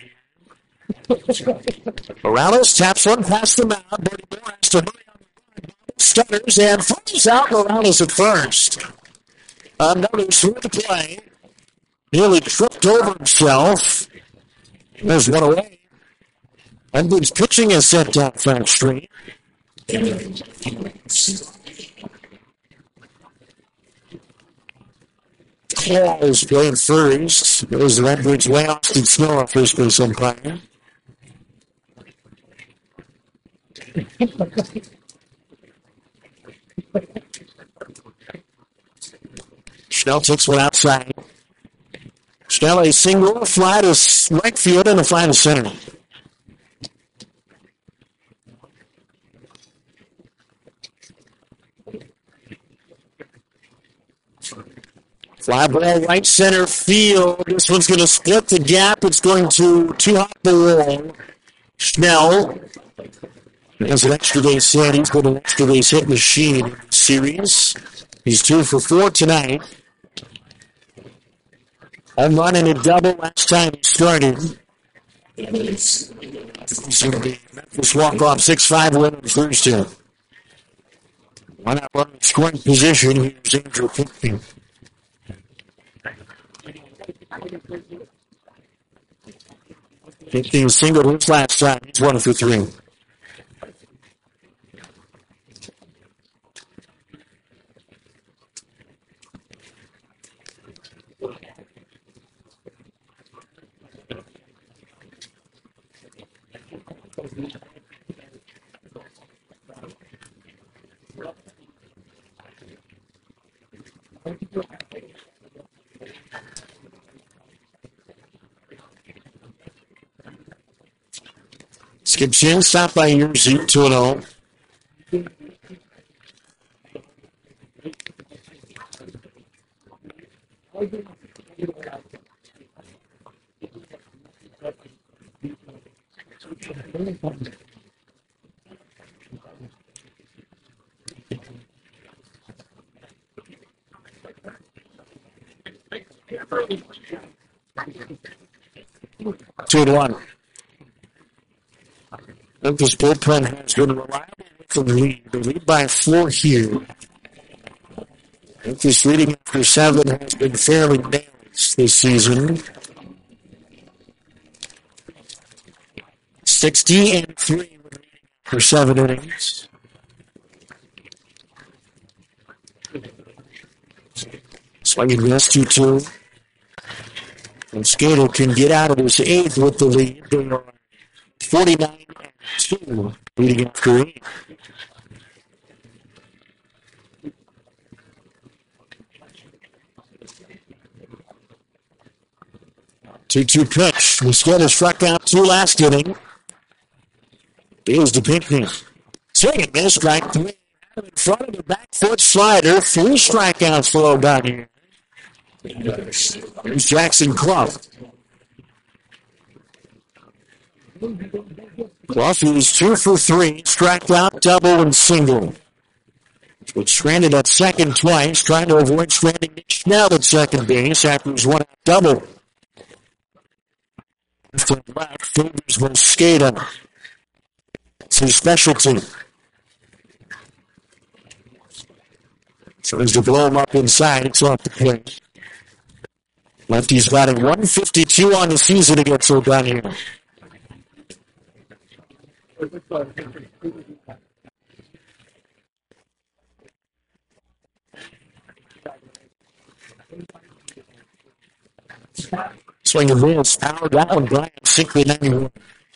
Morales taps one past the mound. Brody Moore has to hurry on the run. Stutters and flies out. Morales at first. Another through the play. Nearly tripped over himself. There's one away. Edwards pitching is sent down Front Street. Claws playing first. It was the Redbirds way Austin Snow on first base umpire. Schnell takes one outside. Schnell a single, fly to right field and a fly to center. Fly ball right center field. This one's going to split the gap. It's going to two hop the wall. Schnell has an extra base hit. He's got an extra base hit machine in the series. He's two for four tonight. Home run and a double last time he started. It's going to be Memphis walk-off six five win on Thursday. One out running scoring position. Here's Andrew Pinkney. Pinkney was singled his last time. He's one for three. Skips in, stopped by Yerzy, two and oh. Two and one. Memphis bullpen has been reliable from the lead. They lead by four here. This leading after seven has been fairly balanced this season. sixty and three for seven innings. Swinging this two two. And Skater can get out of this eighth with the lead. They are forty-nine and two leading after eight. two two pitch. Mosqueda struck out two last inning. Deals to Pinckney. Swing and miss, strike three. In front of the back foot slider. Three strikeouts for O'Donnell. Here's Jackson Clough. Clough is two for three. Struck out, double, and single. Was stranded at second twice. Trying to avoid stranding Nick Schnell at second base after his one out double. From left, favors Mosqueda. It's his specialty. So as to blow him up inside, it's off the plate. Lefty's batting one fifty-two on the season against O'Donnell. Swing and miss, power down, Brian, sickly ninety-one.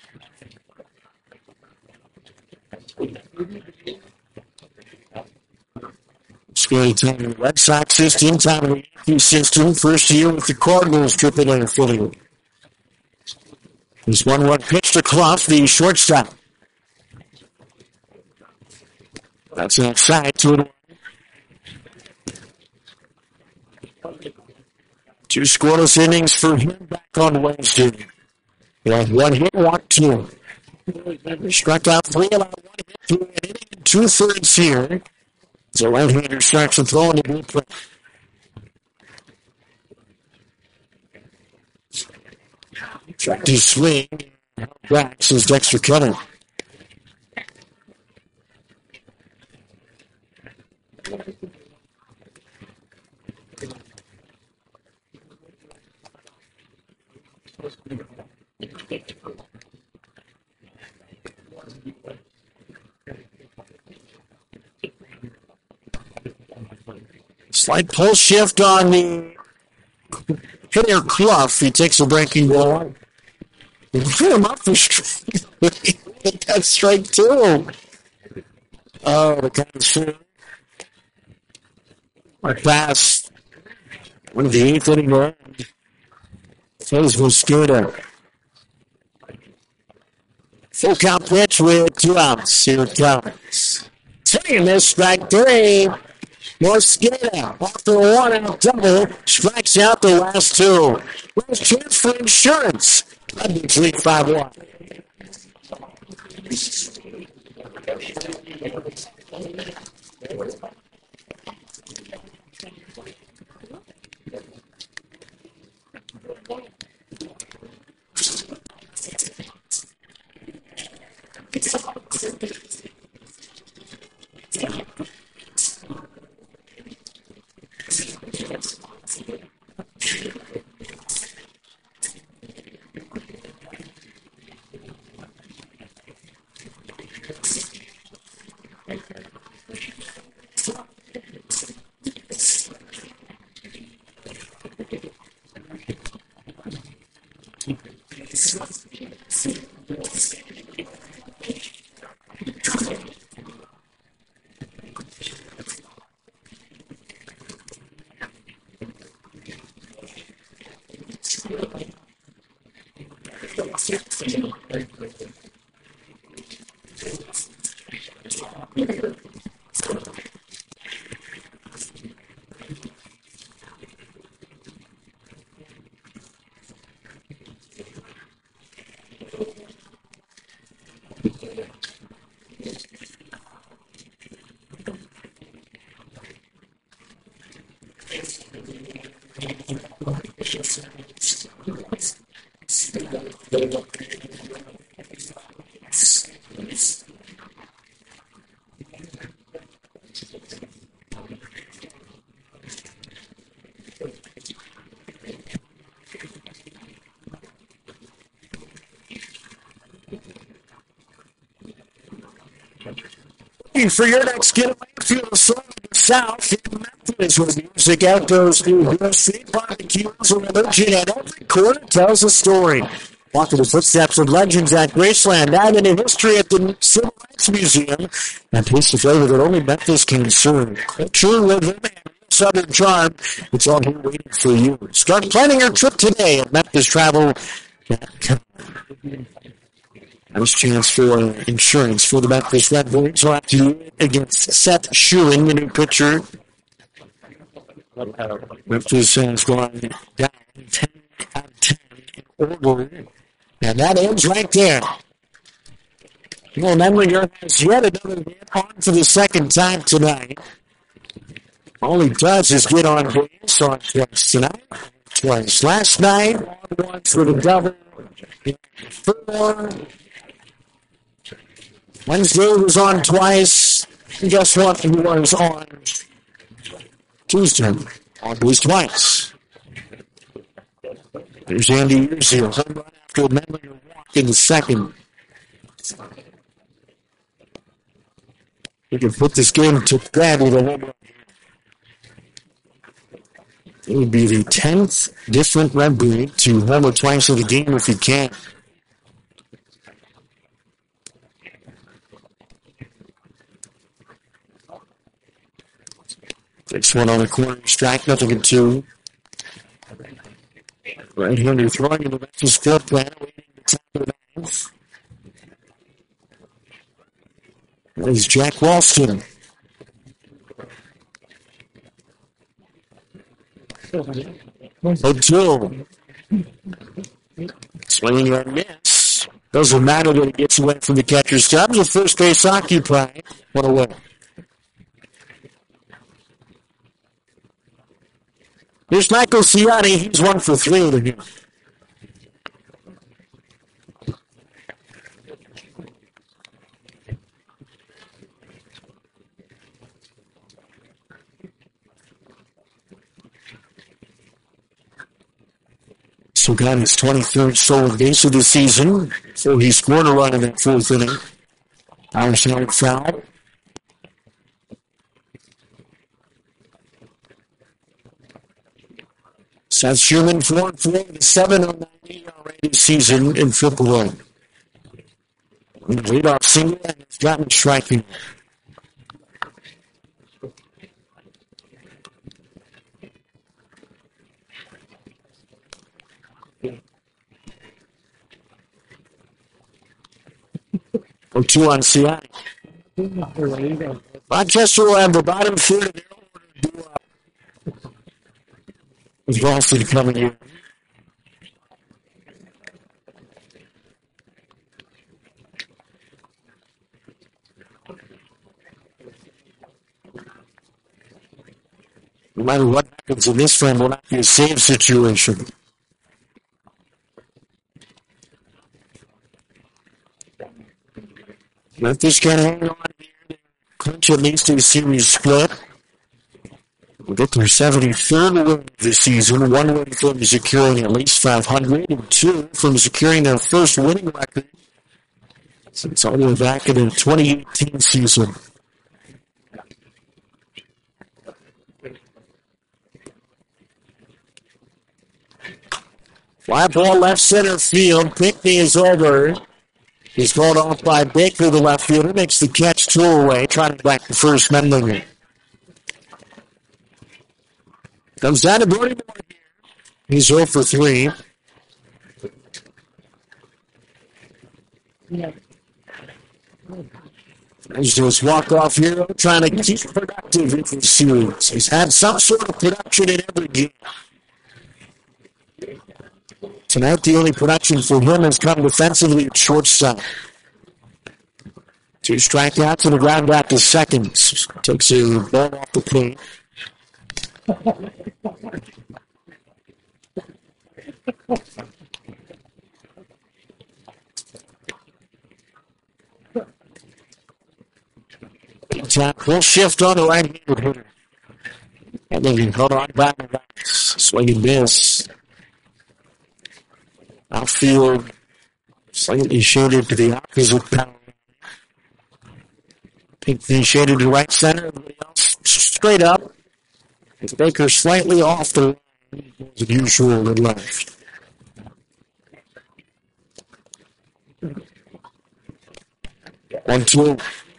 Scary time in the Red Sox system, time in the Yankee system. First year with the Cardinals, triple A affiliate. This one one pitch to Clough, the shortstop. That's outside, two and one. Two scoreless innings for him back on Wednesday. Yeah, one hit, one two. Struck out three, allowed one hit through an inning and two thirds here. So right-hander starts to throw in the blueprint. Tried to swing. Back says Dexter Cutter. Slight pull shift on the hitter Clough. He takes a breaking ball. Hit him up for strike. That's strike two. Oh, the kind of shit. My pass. One of the eighth inning run. Phase Mosqueda. Full count pitch with two outs. Here it comes. Swing this, strike three. Mosqueda, after a one-out double, strikes out the last two. Last chance for insurance. London's lead five one. looking for your next getaway, feel the soul of the South in Memphis, where music outdoors new street barbecues and religion at every corner tells a story. Walk in the footsteps of legends at Graceland, dive into history at the Civil Rights Museum, and taste the flavor that only Memphis can serve. Culture, rhythm, and Southern charm. It's all here waiting for you. Start planning your trip today at Memphis Travel dot com. Nice chance for insurance for the Memphis Red Bulls. We'll have to do it against Seth Schuring, the new pitcher. Memphis has gone down ten out of ten in order. And that ends right there. Well, Memlinger has yet another hit on for the second time tonight. All he does is get on base on twice tonight. Twice last night. On once with a double. Four. Wednesday was on twice. And guess what? He was on Tuesday. On at least twice. There's Andy Urzil. Home run after a Memlinger walk in the second. We can put this game to bed with a home run. It would be the tenth different Red Bull to homer twice in the game if he can. Takes one on the corner, strike, nothing in two. Right-hander throwing in the Memphis field plan, waiting the top of the ninth. That is Jack Walston. Oh, two. Swinging and miss. Doesn't matter that it gets away from the catcher's gloves. The first base occupied. What a win. Here's Michael Ciani. He's one for three over here. So got his twenty-third stolen base of the season. So he scored a run in that fourth inning. Outside foul. Seth Schumann, four and four with a seven oh nine E R A this season in triple A. Leadoff single and it's gotten striking. Or two on Ciani. Rochester will have the bottom third of their order due up. With Ralston coming in. No matter what happens in this frame, will not be a save situation. Memphis can hang on here to clinch at least a series split. We'll get their seventy-third win this season. One win from securing at least five hundred, and two from securing their first winning record since all the way back in the twenty eighteen season. Fly ball left center field. Pickney is over. He's called off by Baker, the left fielder. Makes the catch two away. Trying to back the first Memlinger. Comes down to Brody Moore here. He's zero for three. Yeah. He's just walk-off hero trying to keep productive in the series. He's had some sort of production in every game. Tonight, the only production for him has come defensively at shortstop. Two strikeouts and a ground out to second. Takes a ball off the plate. We'll shift on the right-handed hitter. And then you hold on back and back. Swing and miss. Outfield slightly shaded to the opposite power. Pink shaded to right center. Everybody else straight up. With Baker slightly off the line, as usual to left. One, two.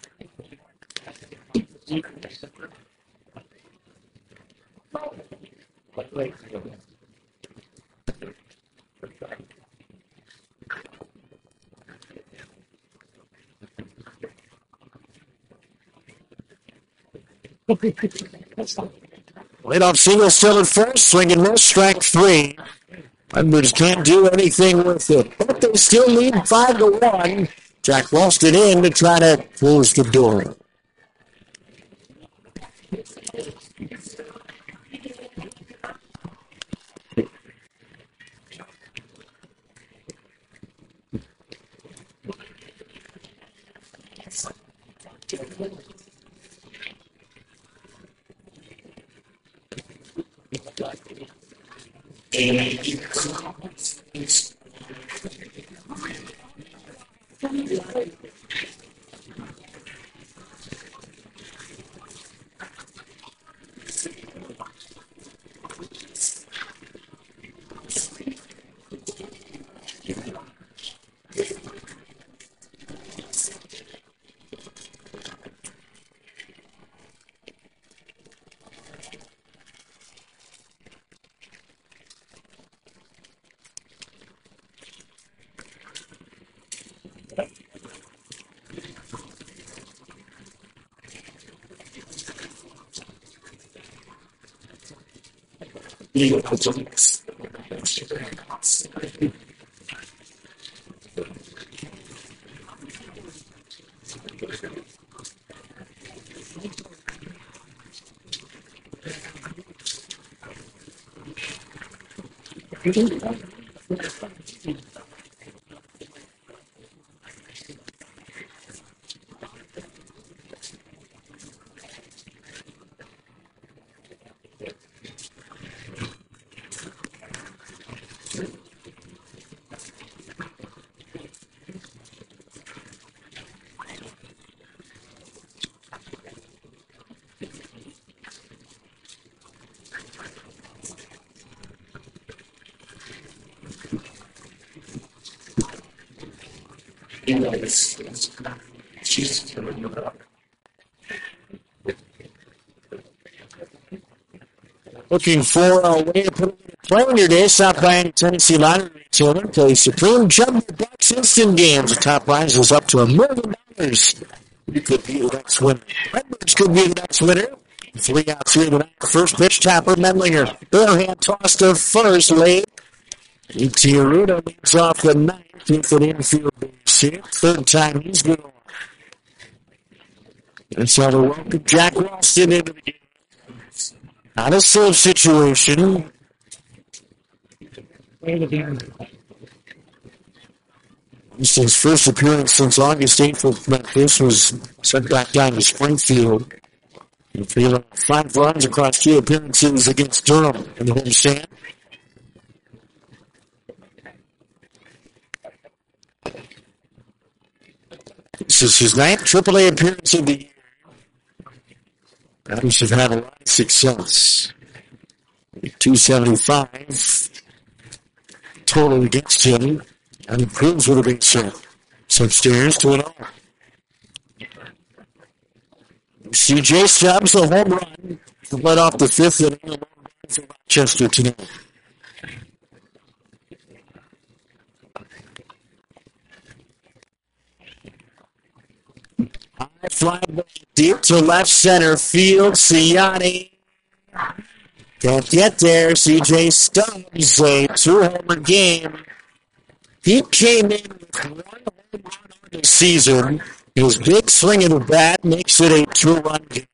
Leadoff single still at first, swinging miss, strike three. Redbirds can't do anything with it, but they still lead five to one. Jack Ralston in to try to close the door. Looking for a way to put it in play today. South Miami Tennessee Lottery Children play Supreme Jumbo Bucks Instant Games. The top prize is up to a million dollars. You could be the next winner. Redbirds could be the next winner. Three outs here tonight. The first pitch, Tapper Medlinger. Barehand toss to first, late. Tiaruda leads off the ninth with an infield base here. Third time he's been on. That's how to welcome Jack Ralston into the game. Not a safe situation. This is his first appearance since August eighth with Memphis was sent back down to Springfield. Feeling five runs across two appearances against Durham in the homestand. This is his ninth triple A appearance of the year. Adams have had a lot of success. two seventy-five total against him. And improves would have been sent. Upstairs to an all. C J Stubbs, a home run. Led off the fifth inning. A long run for Rochester tonight. High fly ball deep to left center field. Ciani can't get there. C J Stubbs, a two-homer game. He came in with one home run on the season. His big swing of the bat makes it a two-run game.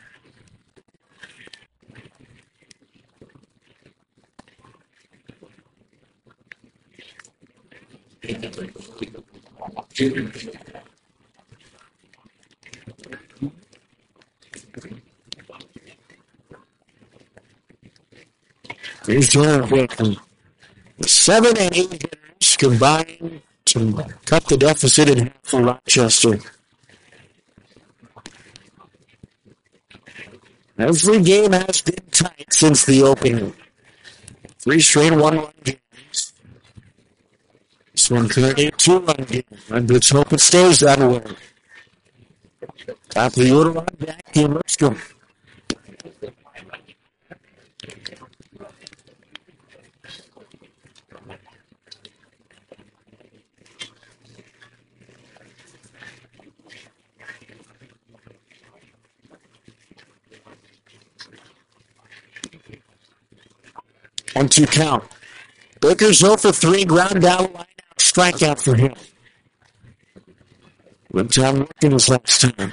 Here's Jonathan. Seven and eight hitters combined to cut the deficit in half for Rochester. Every game has been tight since the opening. Three straight one-run games. This one currently a two-run game. And let's hope it stays that way. Top of the order on deck, Team Lipscomb. One two count. Baker's zero for three, ground down, line out, strikeout for him. Went down working his last time.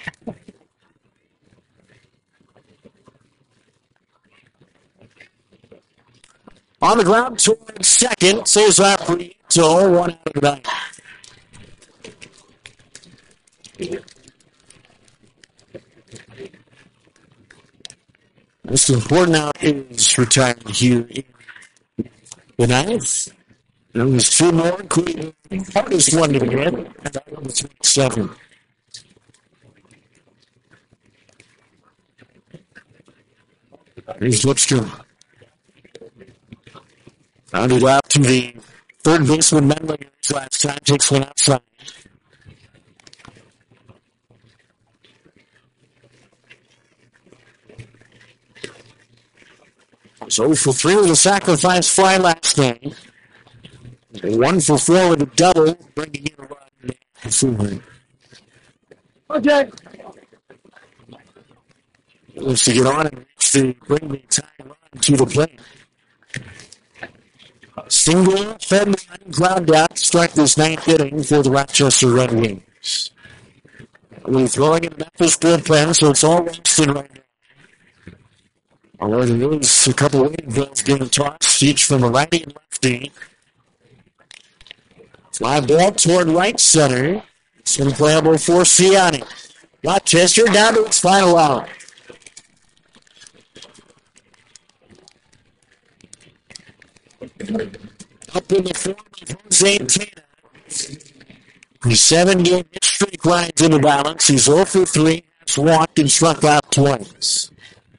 On the ground towards second, saves that for Ito, one out of the nine. Most important out is retiring here in the ninth. There was two more, including the hardest one to get, and that one was twenty-seven. Here's Lipscomb. Founded out to the third baseman Mendlinger last time, takes one outside. So zero for three with a sacrifice fly last game. One for four with a double, bringing in a run for Fuller. Okay. Looks to get on and reach the bring the tying run to the plate. Single, fed line, ground out to start this ninth inning for the Rochester Red Wings. We're throwing in Memphis bullpen, so it's all Weston right now. Although there is a couple of waiting balls getting tossed, each from a righty and lefty. Fly ball toward right center. It's unplayable for Ciani. Rochester down to its final out. Up in the form of Jose Tena. His seven-game hit streak rides in the balance. He's zero for three. Has walked and struck out twice.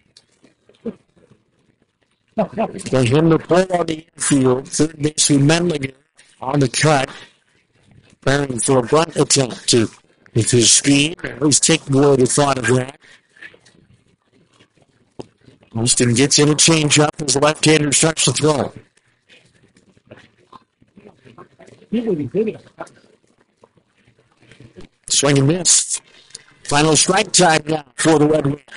For him to play on the infield, third baseman Mendlinger on the cut, preparing for a bunt attempt to, with his speed, at least take more of the thought of that. Austin gets in a changeup as the left-hander starts to throw. Swing and miss. Final strike time now for the Red Wings.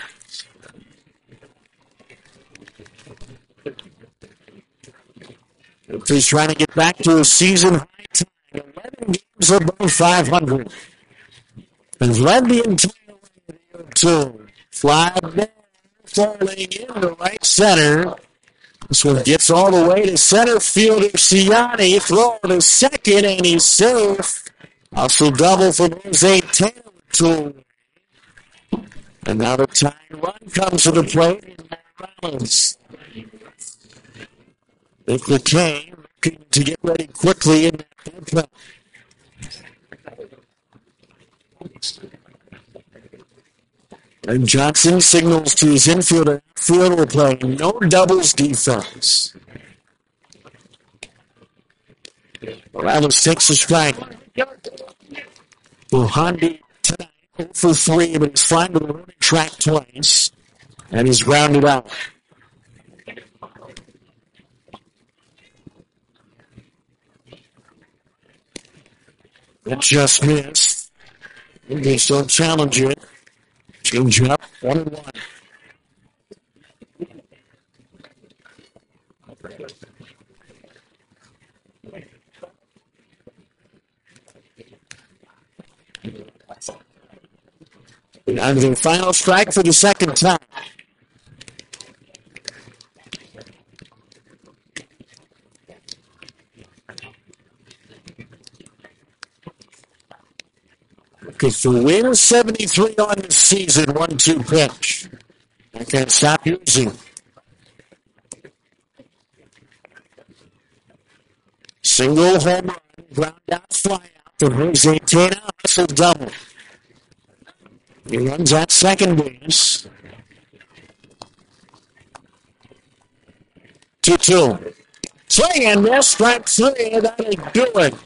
He's trying to get back to a season high time. eleven games above five hundred. Has led the entire way of the two. Fly ball falling into right center. This one gets all the way to center fielder Ciani. Throw to second, and he's safe. Also double from Jose Taylor. And now the tying run comes to the plate. And Matt Rollins. Nick McKay looking to get ready quickly in that bullpen. And Johnson signals to his infielder, fielder playing no doubles defense. Morales takes a strike. Bohandi tonight, zero for three, but he's flying to the running track twice. And he's grounded out. It just missed. They still challenge it. Change up, one and one. And the final strike for the second time. Because the win seventy-three on the season, one two pitch. I can't stop using. Single home run, ground out, fly out to Jose Tena, hustle double. He runs at second base. two two. Swing and miss, strike three, that'll do it.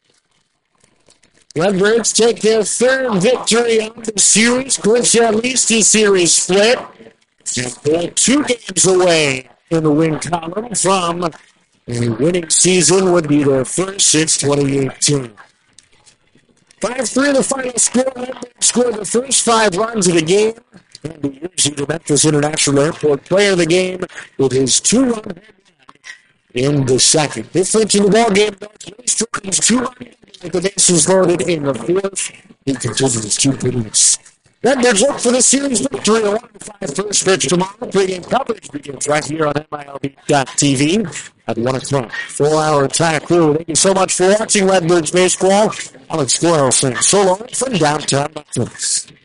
Redbirds take their third victory of the series, clinch at least a series split, and pull two games away in the win column from a winning season would be their first since twenty eighteen. five three the final score. Redbirds scored the first five runs of the game. Andy Uzi, the Memphis International Airport player of the game, with his two-run in the second. Difference in the ball game, he's two-run with the bases loaded in the fourth. He continues his two innings. Redbirds look for the series victory. A one to five first pitch tomorrow. Pre-game coverage begins right here on M I L B dot T V at one o'clock. Four-hour attack crew. Thank you so much for watching Redbirds baseball. Alex Doyle saying so long from downtown Memphis.